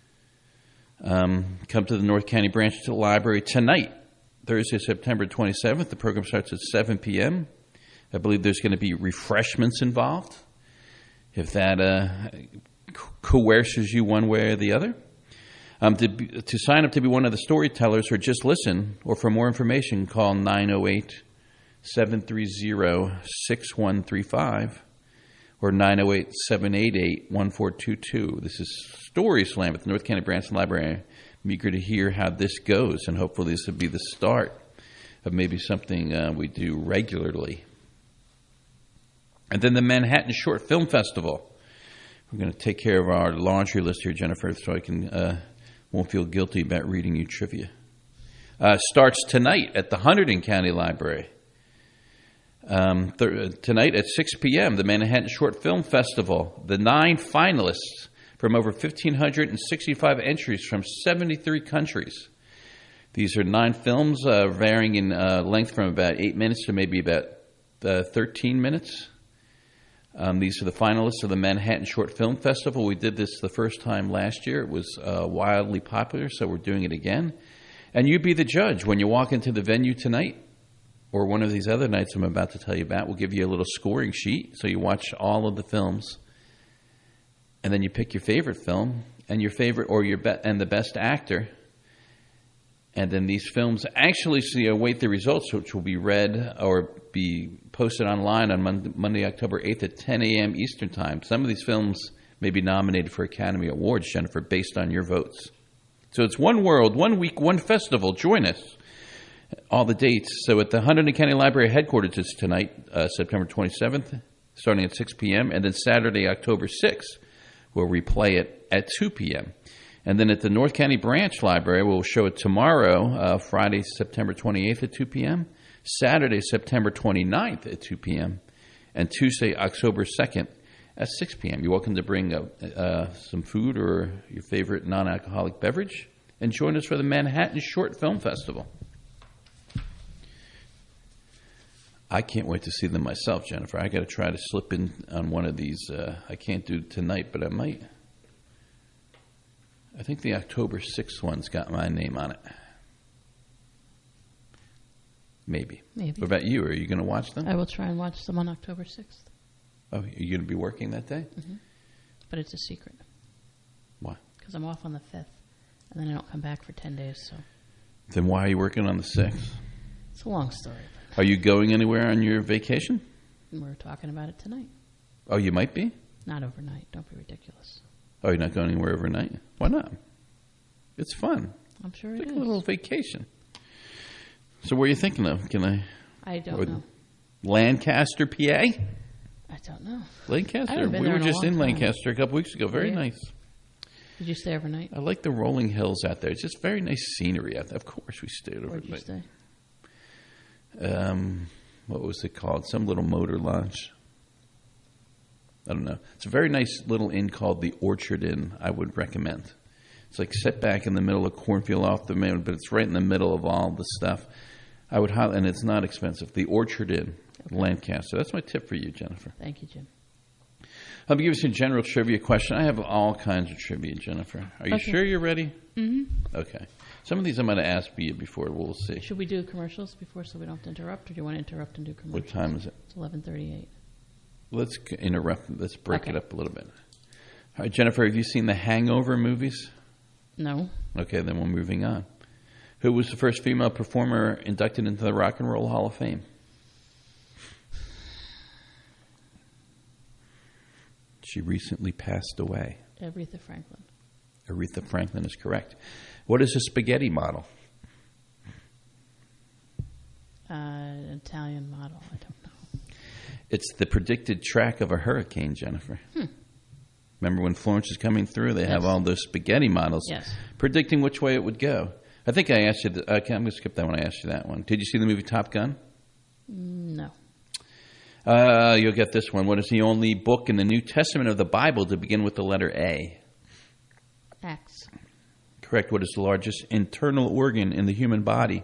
um, come to the North County branch of the library tonight, Thursday, September twenty-seventh. The program starts at seven p.m. I believe there's going to be refreshments involved, if that uh, coerces you one way or the other. Um, to, be, to sign up to be one of the storytellers or just listen, or for more information, call nine oh eight, seven three zero, six one three five or nine oh eight, seven eight eight, one four two two. This is Story Slam at the North County Branch Library. I'm eager to hear how this goes, and hopefully this will be the start of maybe something uh, we do regularly. And then the Manhattan Short Film Festival. We're going to take care of our laundry list here, Jennifer, so I can uh, won't feel guilty about reading you trivia. Uh, starts tonight at the Hunterdon County Library. Um, th- tonight at six p.m., the Manhattan Short Film Festival. The nine finalists from over one thousand five hundred sixty-five entries from seventy-three countries. These are nine films uh, varying in uh, length from about eight minutes to maybe about uh, thirteen minutes. Um, these are the finalists of the Manhattan Short Film Festival. We did this the first time last year. It was uh, wildly popular, so we're doing it again. And you be the judge when you walk into the venue tonight or one of these other nights I'm about to tell you about. We'll give you a little scoring sheet so you watch all of the films. And then you pick your favorite film and your favorite or your be- and the best actor. And then these films actually so you await the results, which will be read or be posted online on Monday, Monday October eighth at ten a.m. Eastern Time. Some of these films may be nominated for Academy Awards, Jennifer, based on your votes. So it's one world, one week, one festival. Join us. All the dates. So at the Hunterdon County Library headquarters is tonight, uh, September twenty-seventh, starting at six p.m., and then Saturday, October sixth, we'll replay it at two p.m. And then at the North County Branch Library, we'll show it tomorrow, uh, Friday, September twenty-eighth at two p.m., Saturday, September twenty-ninth at two p.m., and Tuesday, October second at six p.m. You're welcome to bring uh, uh, some food or your favorite non-alcoholic beverage and join us for the Manhattan Short Film Festival. I can't wait to see them myself, Jennifer. I got to try to slip in on one of these. Uh, I can't do it tonight, but I might. I think the October sixth one's got my name on it. Maybe. Maybe. What about you? Are you going to watch them? I will try and watch them on October sixth. Oh, you're going to be working that day? Mm-hmm. But it's a secret. Why? Because I'm off on the fifth, and then I don't come back for ten days, so. Then why are you working on the sixth? It's a long story. Are you going anywhere on your vacation? We're talking about it tonight. Oh, you might be? Not overnight. Don't be ridiculous. Oh, you're not going anywhere overnight? Why not? It's fun. I'm sure it's it like is. a little vacation. So what are you thinking of? Can I? I don't know. Lancaster, P A? I don't know. Lancaster. I haven't been we there were in a just long in time. Lancaster a couple weeks ago. Very Yeah. nice. Did you stay overnight? I like the rolling hills out there. It's just very nice scenery out there. Of course, we stayed overnight. Where'd you stay? Um, what was it called? Some little motor lodge. I don't know. It's a very nice little inn called the Orchard Inn. I would recommend. It's like set back in the middle of cornfield off the main, but it's right in the middle of all the stuff. I would highly, and it's not expensive. The Orchard Inn, okay. Lancaster. That's my tip for you, Jennifer. Thank you, Jim. I'll give you some general trivia question. I have all kinds of trivia, Jennifer. Are you Okay. sure you're ready? Mm-hmm. Okay. Some of these I'm going to ask you before. We'll see. Should we do commercials before so we don't have to interrupt, or do you want to interrupt and do commercials? What time is it? It's eleven thirty-eight. Let's interrupt. Let's break Okay. it up a little bit. All right, Jennifer, have you seen the Hangover movies? No. Okay, then we're moving on. Who was the first female performer inducted into the Rock and Roll Hall of Fame? She recently passed away. Aretha Franklin. Aretha Franklin is correct. What is a spaghetti model? Uh, an Italian model. I don't know. It's the predicted track of a hurricane, Jennifer. Hmm. Remember when Florence is coming through, they Yes. have all those spaghetti models Yes. predicting which way it would go. I think I asked you, the, okay, I'm going to skip that one. I asked you that one. Did you see the movie Top Gun? Mm, No. Uh, you'll get this one. What is the only book in the New Testament of the Bible to begin with the letter A? Acts. Correct. What is the largest internal organ in the human body?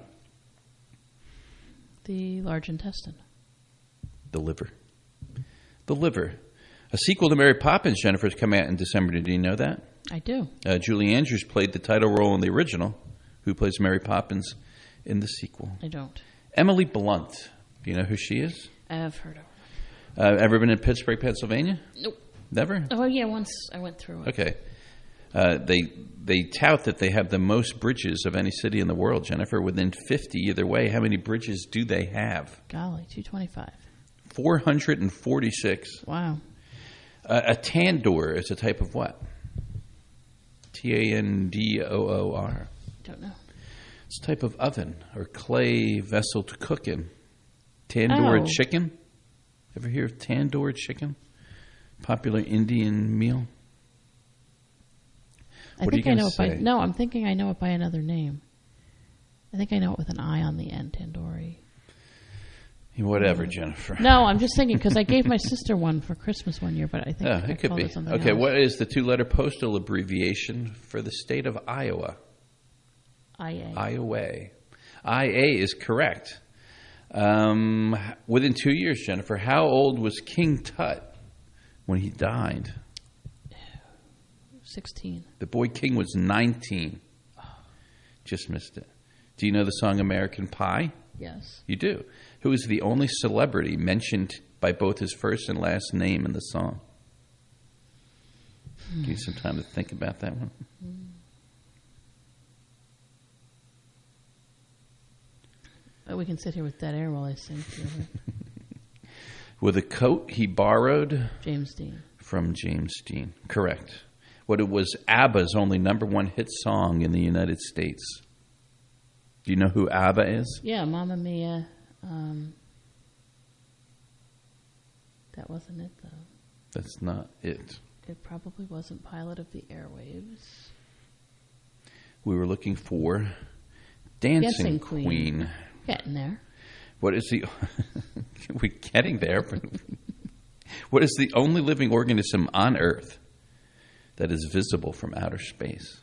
The large intestine. The liver. The liver. A sequel to Mary Poppins, Jennifer, has come out in December. Did you know that? I do. Uh, Julie Andrews played the title role in the original. Who plays Mary Poppins in the sequel? I don't. Emily Blunt. Do you know who she is? I've heard of her. Uh, ever been in Pittsburgh, Pennsylvania? Nope. Never? Oh, yeah, once I went through it. Okay. Uh, they they tout that they have the most bridges of any city in the world, Jennifer, within fifty either way. How many bridges do they have? Golly, two twenty-five. four hundred forty-six. Wow. Uh, a tandoor is a type of what? T A N D O O R. Don't know. It's a type of oven or clay vessel to cook in. Tandoor Oh. chicken. Ever hear of tandoor chicken? Popular Indian meal. I What are you think I going know to it by say? no. I'm thinking I know it by another name. I think I know it with an I on the end, tandoori. Whatever, Jennifer. No, I'm just thinking because I gave my sister one for Christmas one year, but I think Oh, I it could called be. it something Okay, else. what is the two-letter postal abbreviation for the state of Iowa? I A. Iowa. I A is correct. Um, within two years, Jennifer, how old was King Tut when he died? Sixteen. The boy king was nineteen. Just missed it. Do you know the song American Pie? Yes. You do. Who is the only celebrity mentioned by both his first and last name in the song? Hmm. Give you some time to think about that one. Oh, we can sit here with dead air while I sing through it. With a coat he borrowed... James Dean. From James Dean. Correct. What it was ABBA's only number one hit song in the United States. Do you know who ABBA is? Yeah, Mamma Mia. Um, that wasn't it, though. That's not it. It probably wasn't Pilot of the Airwaves. We were looking for Dancing, Dancing Queen. Queen. Getting there. What is the... We're getting there. What is the only living organism on Earth that is visible from outer space?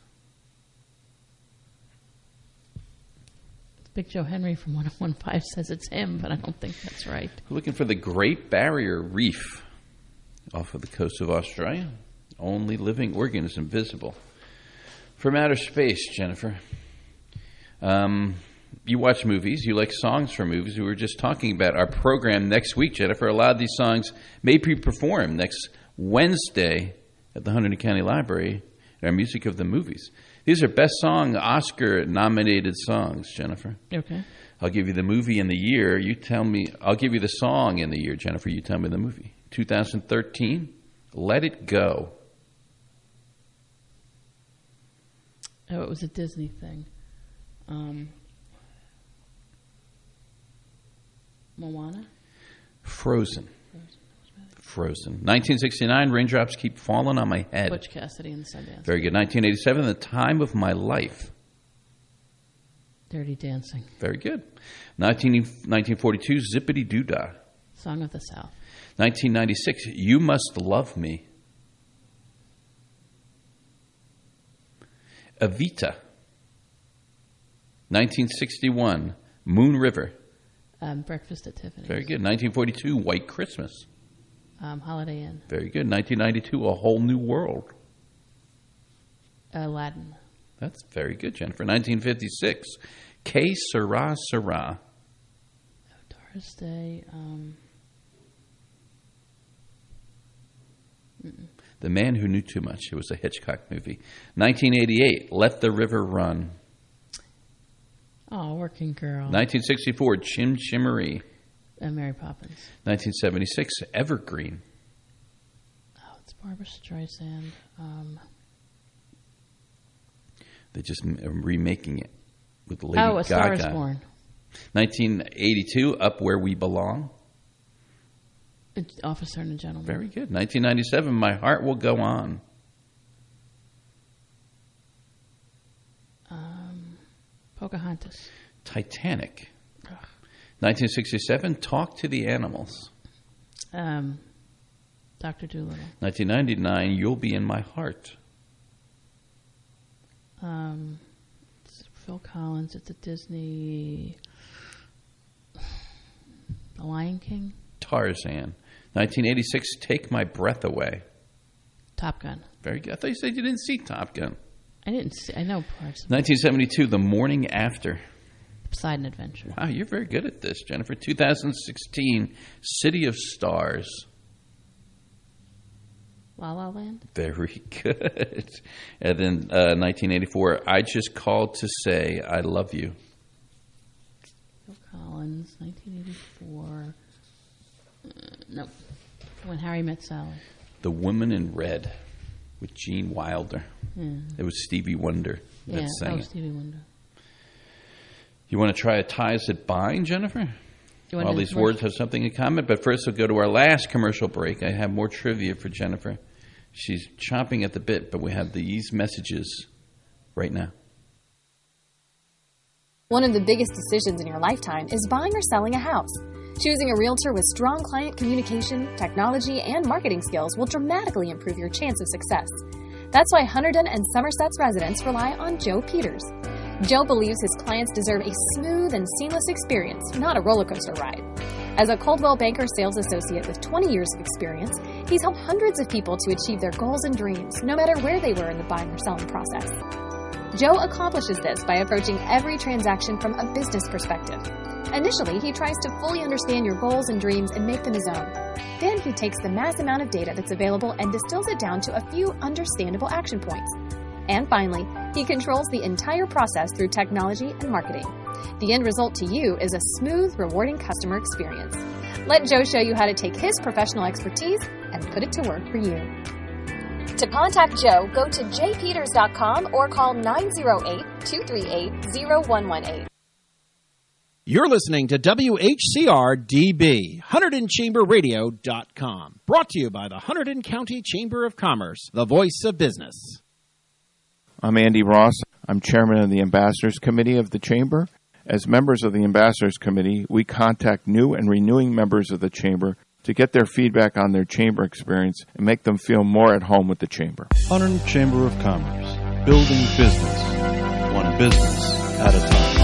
Big Joe Henry from one oh one point five says it's him, but I don't think that's right. We're looking for the Great Barrier Reef off of the coast of Australia. Only living organism visible from outer space, Jennifer. Um, you watch movies. You like songs from movies. We were just talking about our program next week, Jennifer. A lot of these songs may be performed next Wednesday at the Hunterdon County Library in our Music of the Movies. These are Best Song Oscar-nominated songs, Jennifer. Okay. I'll give you the movie and the year. You tell me. I'll give you the song and the year, Jennifer. You tell me the movie. twenty thirteen, Let It Go. Oh, it was a Disney thing. Um, Moana? Frozen. Frozen. nineteen sixty-nine, Raindrops Keep Falling on My Head. Butch Cassidy and the Sundance. Very good. nineteen eighty-seven, The Time of My Life. Dirty Dancing. Very good. nineteen, nineteen forty-two, Zippity Doo Dah. Song of the South. nineteen ninety-six, You Must Love Me. Evita. nineteen sixty-one, Moon River. Um, Breakfast at Tiffany's. Very good. nineteen forty-two, White Christmas. Um, Holiday Inn. Very good. nineteen ninety-two, A Whole New World. Aladdin. That's very good, Jennifer. nineteen fifty-six, Que Sera Sera. Doris Day. Um, The Man Who Knew Too Much. It was a Hitchcock movie. nineteen eighty-eight, Let the River Run. Oh, Working Girl. nineteen sixty-four, Chim Chimmery. And Mary Poppins. nineteen seventy-six, Evergreen. Oh, it's Barbara Streisand. Um, They're just m- remaking it with Lady oh, A Star Gaga. Is Born. nineteen eighty-two, Up Where We Belong. It's Officer and a Gentleman. Very good. nineteen ninety-seven, My Heart Will Go On. Um, Pocahontas. Titanic. Ugh. nineteen sixty-seven, Talk to the Animals. Um, Doctor Dolittle. nineteen ninety-nine, You'll Be in My Heart. Um, it's Phil Collins. It's a Disney. The Lion King. Tarzan. nineteen eighty-six, Take My Breath Away. Top Gun. Very good. I thought you said you didn't see Top Gun. I didn't see. I know parts. nineteen seventy-two, The Morning After. Poseidon Adventure. Wow, you're very good at this, Jennifer. two thousand sixteen, City of Stars. La La Land. Very good. And then uh, nineteen eighty-four, I Just Called to Say I Love You. Phil Collins, nineteen eighty-four. Uh, no. When Harry Met Sally. The Woman in Red with Gene Wilder. Yeah. It was Stevie Wonder that yeah, sang that it. was Stevie Wonder. You want to try a Ties That Bind, Jennifer? All these words have something in common. But first, we'll go to our last commercial break. I have more trivia for Jennifer. She's chomping at the bit, but we have these messages right now. One of the biggest decisions in your lifetime is buying or selling a house. Choosing a realtor with strong client communication, technology, and marketing skills will dramatically improve your chance of success. That's why Hunterdon and Somerset's residents rely on Joe Peters. Joe believes his clients deserve a smooth and seamless experience, not a roller coaster ride. As a Coldwell Banker sales associate with twenty years of experience, he's helped hundreds of people to achieve their goals and dreams, no matter where they were in the buying or selling process. Joe accomplishes this by approaching every transaction from a business perspective. Initially, he tries to fully understand your goals and dreams and make them his own. Then he takes the mass amount of data that's available and distills it down to a few understandable action points. And finally, he controls the entire process through technology and marketing. The end result to you is a smooth, rewarding customer experience. Let Joe show you how to take his professional expertise and put it to work for you. To contact Joe, go to j peters dot com or call nine oh eight, two three eight, oh one one eight. You're listening to W H C R D B, Hunterdon Chamber Radio dot com. Brought to you by the Hunterdon County Chamber of Commerce, the voice of business. I'm Andy Ross. I'm chairman of the Ambassadors Committee of the Chamber. As members of the Ambassadors Committee, we contact new and renewing members of the Chamber to get their feedback on their Chamber experience and make them feel more at home with the Chamber. Hunterdon Chamber of Commerce, building business, one business at a time.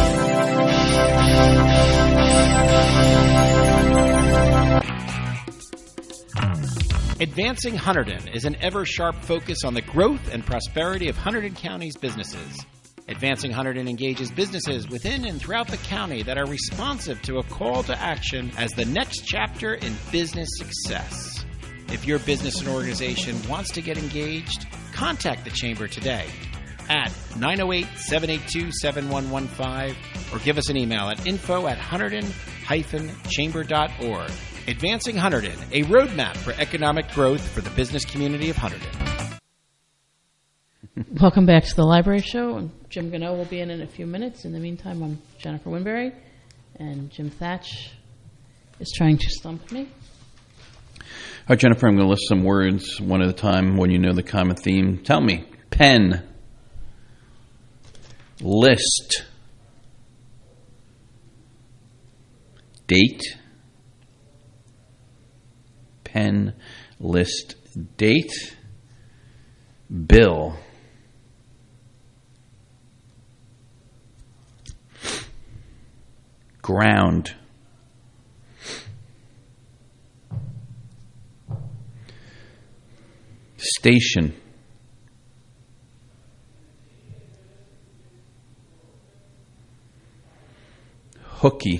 Advancing Hunterdon is an ever-sharp focus on the growth and prosperity of Hunterdon County's businesses. Advancing Hunterdon engages businesses within and throughout the county that are responsive to a call to action as the next chapter in business success. If your business and organization wants to get engaged, contact the Chamber today at nine oh eight, seven eight two, seven one one five or give us an email at info at hunterdon dash chamber dot org. Advancing Hunterdon, a roadmap for economic growth for the business community of Hunterdon. Welcome back to the Library Show. Jim Gano will be in in a few minutes. In the meantime, I'm Jennifer Winberry, and Jim Thatch is trying to stump me. All right, Jennifer, I'm going to list some words one at a time when you know the common theme. Tell me. Pen. List. Date. Pen, list, date. Bill. Ground. Station. Hooky.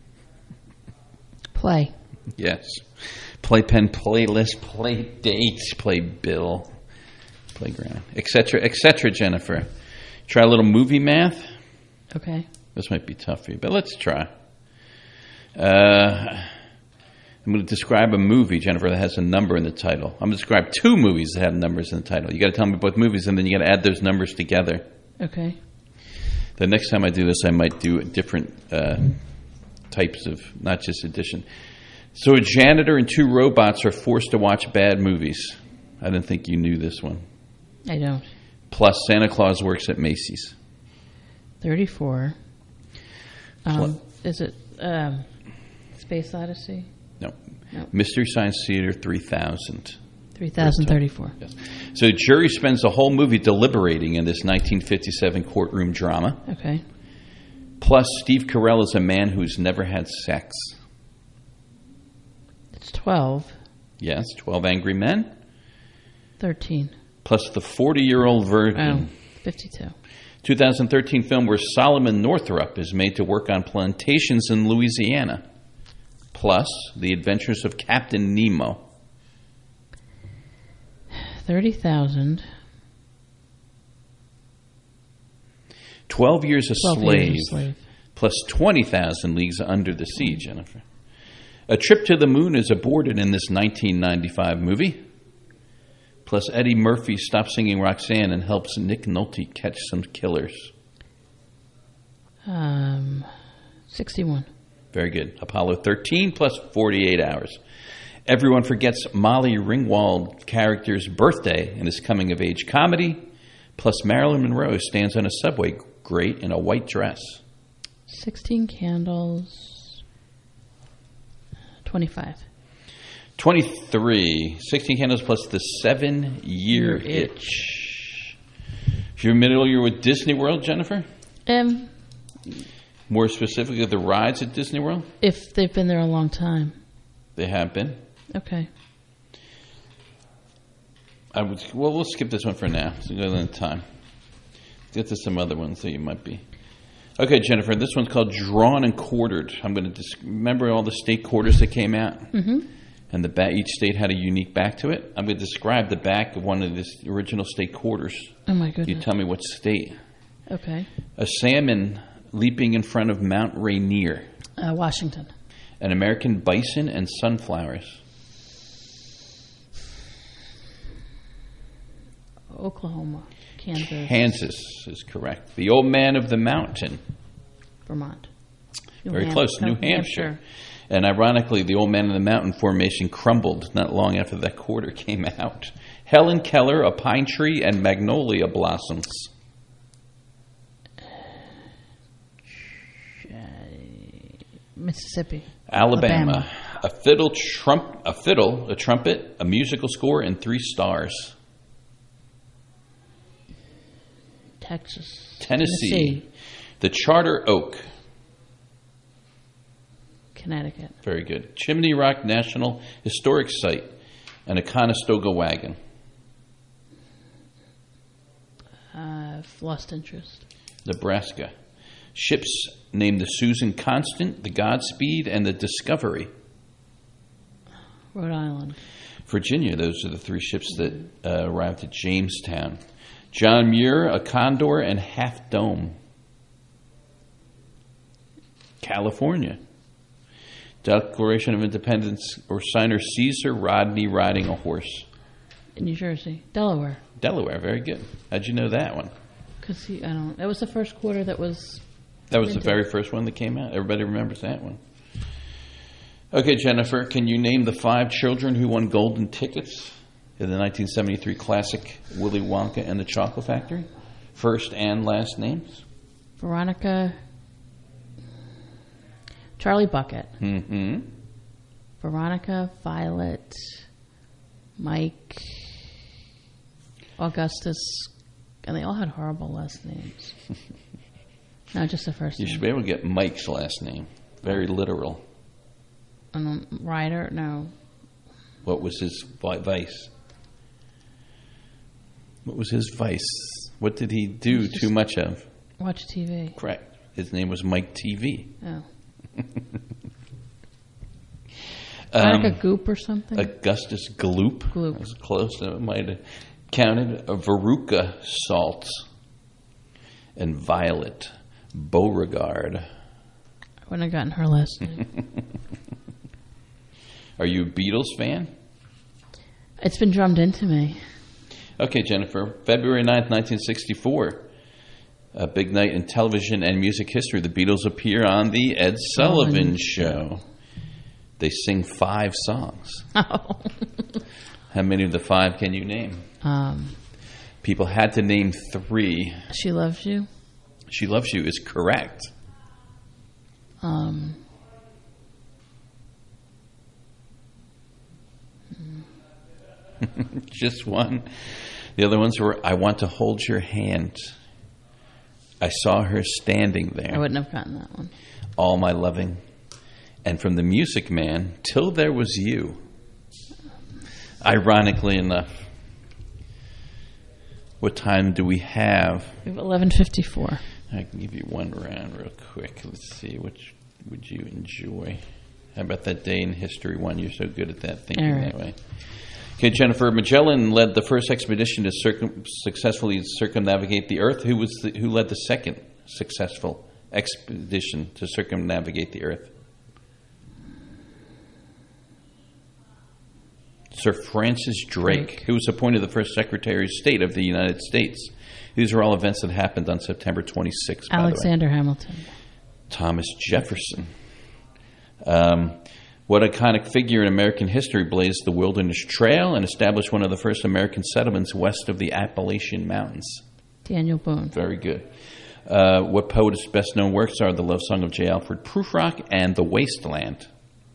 Play. Yes. Playpen, playlist, play date, play bill, playground, et cetera, et cetera, Jennifer. Try a little movie math. Okay. This might be tough for you, but let's try. Uh, I'm going to describe a movie, Jennifer, that has a number in the title. I'm going to describe two movies that have numbers in the title. You got to tell me both movies, and then you got to add those numbers together. Okay. The next time I do this, I might do different uh, types of, not just addition. So a janitor and two robots are forced to watch bad movies. I didn't think you knew this one. I don't. Plus, Santa Claus works at Macy's. thirty-four. Um, is it um, Space Odyssey? No. no. Mystery Science Theater three thousand. three thousand thirty-four. Yes. So the jury spends the whole movie deliberating in this nineteen fifty-seven courtroom drama. Okay. Plus, Steve Carell is a man who's never had sex. It's twelve. Yes, twelve Angry Men. thirteen. Plus the forty-year-old virgin. Oh, fifty-two. twenty thirteen film where Solomon Northup is made to work on plantations in Louisiana. Plus, The Adventures of Captain Nemo. thirty thousand. twelve Years a Slave. Years a slave. Plus twenty thousand Leagues Under the Sea, Jennifer. A Trip to the Moon is aborted in this nineteen ninety-five movie. Plus, Eddie Murphy stops singing Roxanne and helps Nick Nolte catch some killers. Um, sixty-one. Very good. Apollo thirteen plus forty-eight hours. Everyone forgets Molly Ringwald character's birthday in this coming-of-age comedy. Plus, Marilyn Monroe stands on a subway grate in a white dress. sixteen Candles. twenty-five. twenty-three. sixteen Candles plus the seven-year itch. If you're familiar with Disney World, Jennifer? Um, More specifically, the rides at Disney World? If they've been there a long time. They have been. Okay. I would. Well, we'll skip this one for now. So go to the time. get to some other ones that you might be. Okay, Jennifer, this one's called Drawn and Quartered. I'm going to dis- remember all the state quarters that came out? Mm-hmm. And the back, each state had a unique back to it. I'm going to describe the back of one of the original state quarters. Oh, my goodness. You tell me what state. Okay. A salmon leaping in front of Mount Rainier. Uh, Washington. An American bison and sunflowers. Oklahoma. Kansas. Kansas is correct. The Old Man of the Mountain. Vermont. New Very Ham- close. New New Hampshire. Hampshire. And ironically, the Old Man of the Mountain formation crumbled not long after that quarter came out. Helen Keller, a pine tree, and magnolia blossoms. Mississippi. Alabama. Alabama. A fiddle, trump, a fiddle, a trumpet, a musical score, and three stars. Texas. Tennessee. Tennessee. The Charter Oak. Connecticut. Very good. Chimney Rock National Historic Site and a Conestoga wagon. Uh, lost interest. Nebraska. Ships named the Susan Constant, the Godspeed, and the Discovery. Rhode Island. Virginia. Those are the three ships that uh, arrived at Jamestown. John Muir, a Condor, and Half Dome. California. Declaration of Independence or signer Caesar Rodney riding a horse. In New Jersey. Delaware. Delaware, very good. How'd you know that one? Because I don't. That was the first quarter that was. That was the minted. very first one that came out. Everybody remembers that one. Okay, Jennifer, can you name the five children who won golden tickets in the nineteen seventy-three classic Willy Wonka and the Chocolate Factory? First and last names? Veronica. Charlie Bucket. Mm-hmm. Veronica, Violet, Mike, Augustus, and they all had horrible last names. Not just the first You name. should be able to get Mike's last name. Very literal. Um, Ryder, no. What was his vi- vice? What was his vice? What did he do too much of? Watch T V. Correct. His name was Mike T V. Oh. Um, Like a goop or something? Augustus Gloop. Gloop. That was close. That might have counted. A Veruca Salt. And Violet Beauregard. I wouldn't have gotten her last name. Are you a Beatles fan? It's been drummed into me. Okay, Jennifer. February ninth, nineteen sixty-four. A big night in television and music history. The Beatles appear on The Ed Sullivan Oh, Show. They sing five songs. Oh. How many of the five can you name? Um, People had to name three. She Loves You. She Loves You is correct. Um, Just one. The other ones were I Want to Hold Your Hand. I Saw Her Standing There. I wouldn't have gotten that one. All My Loving. And from The Music Man, Till There Was You. Ironically enough. What time do we have? We have eleven fifty-four. I can give you one round real quick. Let's see. Which would you enjoy? How about that day in history one? You're so good at that, thinking All right. that way. Okay, Jennifer. Magellan led the first expedition to circum- successfully circumnavigate the Earth. Who was the, who led the second successful expedition to circumnavigate the Earth? Sir Francis Drake, Drake. who was appointed the first Secretary of State of the United States. These are all events that happened on September twenty-sixth, by the way. Alexander Hamilton. Thomas Jefferson. Um, what iconic figure in American history blazed the Wilderness Trail and established one of the first American settlements west of the Appalachian Mountains? Daniel Boone. Very good. Uh, what poet's best-known works are The Love Song of J. Alfred Prufrock and The Wasteland?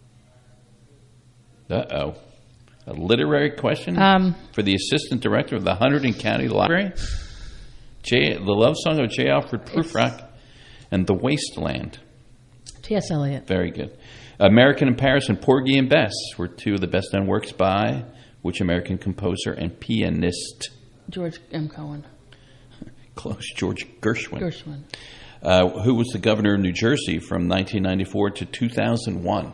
Uh-oh. A literary question Um, for the assistant director of the Hunterdon County Library? J, The Love Song of J. Alfred Prufrock and The Wasteland. T S. Eliot. Very good. American in Paris and Porgy and Bess were two of the best-known works by which American composer and pianist? George M. Cohen. Close. George Gershwin. Gershwin. Uh, who was the governor of New Jersey from nineteen ninety-four to two thousand one?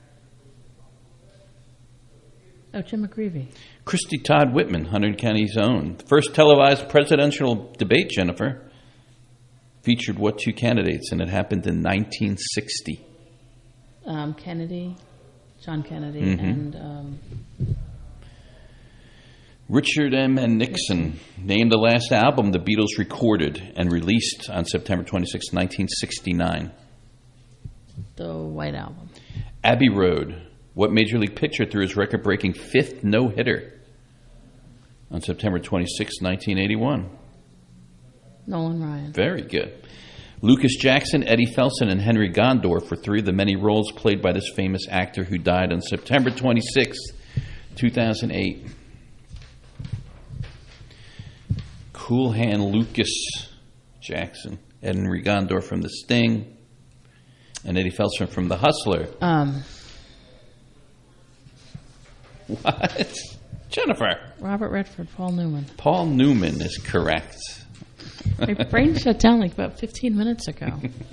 Oh, Jim McGreevey. Christy Todd Whitman, Hunterdon County's own. The first televised presidential debate, Jennifer, featured what two candidates? And it happened in nineteen sixty. Um, Kennedy, John Kennedy, Mm-hmm. and... Um, Richard M. and Nixon named the last album the Beatles recorded and released on September twenty-sixth, nineteen sixty-nine. the White Album. Abbey Road. What Major League pitcher threw his record-breaking fifth no-hitter on September twenty-sixth, nineteen eighty-one? Nolan Ryan. Very good. Lucas Jackson, Eddie Felson, and Henry Gondorf were three of the many roles played by this famous actor who died on September twenty-sixth, two thousand eight. Cool Hand Lucas Jackson, Henry Gondorf from The Sting, and Eddie Felson from The Hustler. Um, what? Jennifer. Robert Redford, Paul Newman. Paul Newman is correct. My brain shut down like about fifteen minutes ago.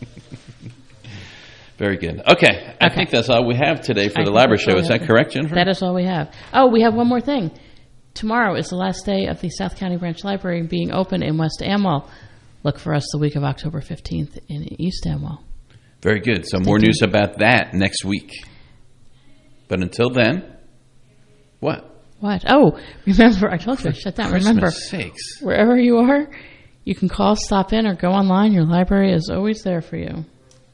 Very good. Okay, I Okay. think that's all we have today for I the think Labra that's all Show. we Is have that to- correct, Jennifer? That is all we have. Oh, we have one more thing. Tomorrow is the last day of the South County Branch Library being open in West Amwell. Look for us the week of October fifteenth in East Amwell. Very good. So more news about that next week. But until then, what? What? Oh, remember, I told you I shut down. Christmas Remember, sakes. wherever you are, you can call, stop in, or go online. Your library is always there for you.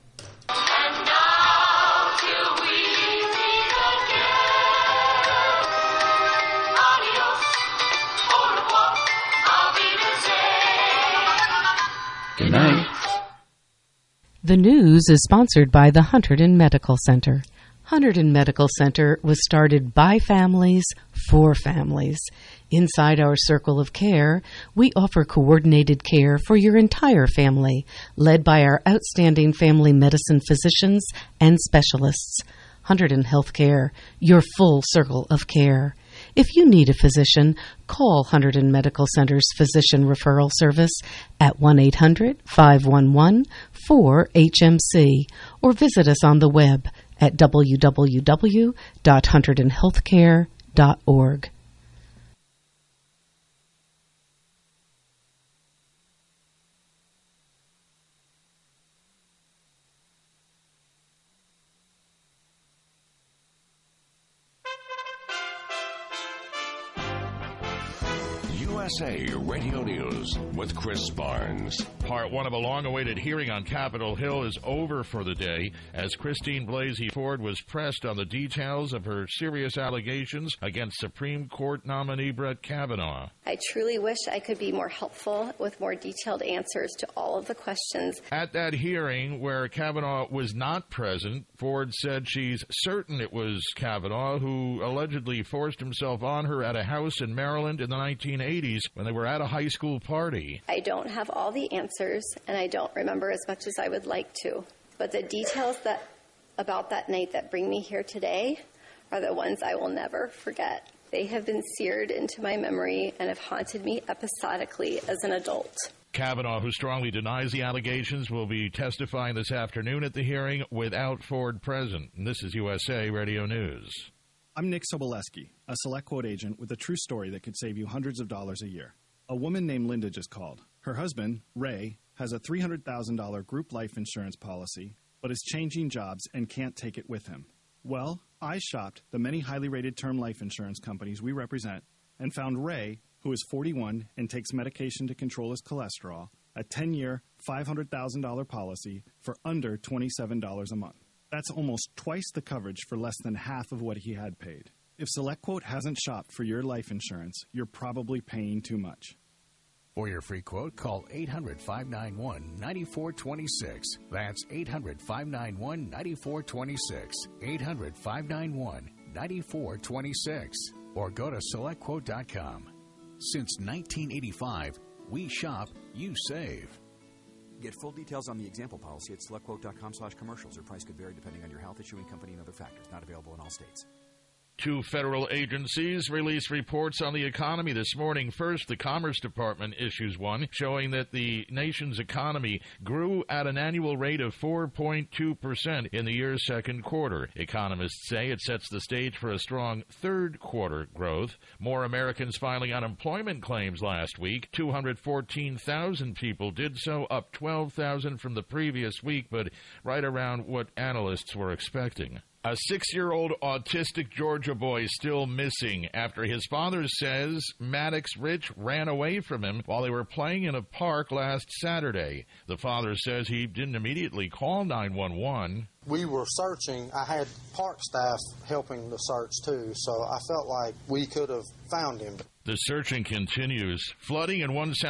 Good night. The news is sponsored by the Hunterdon Medical Center. Hunterdon Medical Center was started by families for families. Inside our circle of care, we offer coordinated care for your entire family, led by our outstanding family medicine physicians and specialists. Hunterdon Healthcare, your full circle of care. If you need a physician, call Hunterdon Medical Center's Physician Referral Service at one eight hundred, five one one, four H M C or visit us on the web at w w w dot hunterdon healthcare dot org. U S A Radio News with Chris Barnes. Part one of a long-awaited hearing on Capitol Hill is over for the day as Christine Blasey Ford was pressed on the details of her serious allegations against Supreme Court nominee Brett Kavanaugh. I truly wish I could be more helpful with more detailed answers to all of the questions. At that hearing where Kavanaugh was not present, Ford said she's certain it was Kavanaugh who allegedly forced himself on her at a house in Maryland in the nineteen eighties when they were at a high school party. I don't have all the answers, and I don't remember as much as I would like to. But the details that about that night that bring me here today are the ones I will never forget. They have been seared into my memory and have haunted me episodically as an adult. Kavanaugh, who strongly denies the allegations, will be testifying this afternoon at the hearing without Ford present. And this is U S A Radio News. I'm Nick Soboleski, a SelectQuote agent with a true story that could save you hundreds of dollars a year. A woman named Linda just called. Her husband, Ray, has a three hundred thousand dollars group life insurance policy, but is changing jobs and can't take it with him. Well, I shopped the many highly rated term life insurance companies we represent and found Ray, who is forty-one and takes medication to control his cholesterol, a ten-year, five hundred thousand dollars policy for under twenty-seven dollars a month. That's almost twice the coverage for less than half of what he had paid. If SelectQuote hasn't shopped for your life insurance, you're probably paying too much. For your free quote, call eight hundred, five nine one, nine four two six. That's eight hundred, five nine one, nine four two six. eight hundred, five nine one, nine four two six. Or go to select quote dot com. Since nineteen eighty-five, we shop, you save. Get full details on the example policy at selectquote dot com slash commercials. Or price could vary depending on your health, issuing company, and other factors. Not available in all states. Two federal agencies released reports on the economy this morning. First, the Commerce Department issues one showing that the nation's economy grew at an annual rate of four point two percent in the year's second quarter. Economists say it sets the stage for a strong third quarter growth. More Americans filing unemployment claims last week. two hundred fourteen thousand people did so, up twelve thousand from the previous week, but right around what analysts were expecting. A six-year-old autistic Georgia boy still missing after his father says Maddox Rich ran away from him while they were playing in a park last Saturday. The father says he didn't immediately call nine one one. We were searching. I had park staff helping the search, too, so I felt like we could have found him. The searching continues. Flooding in one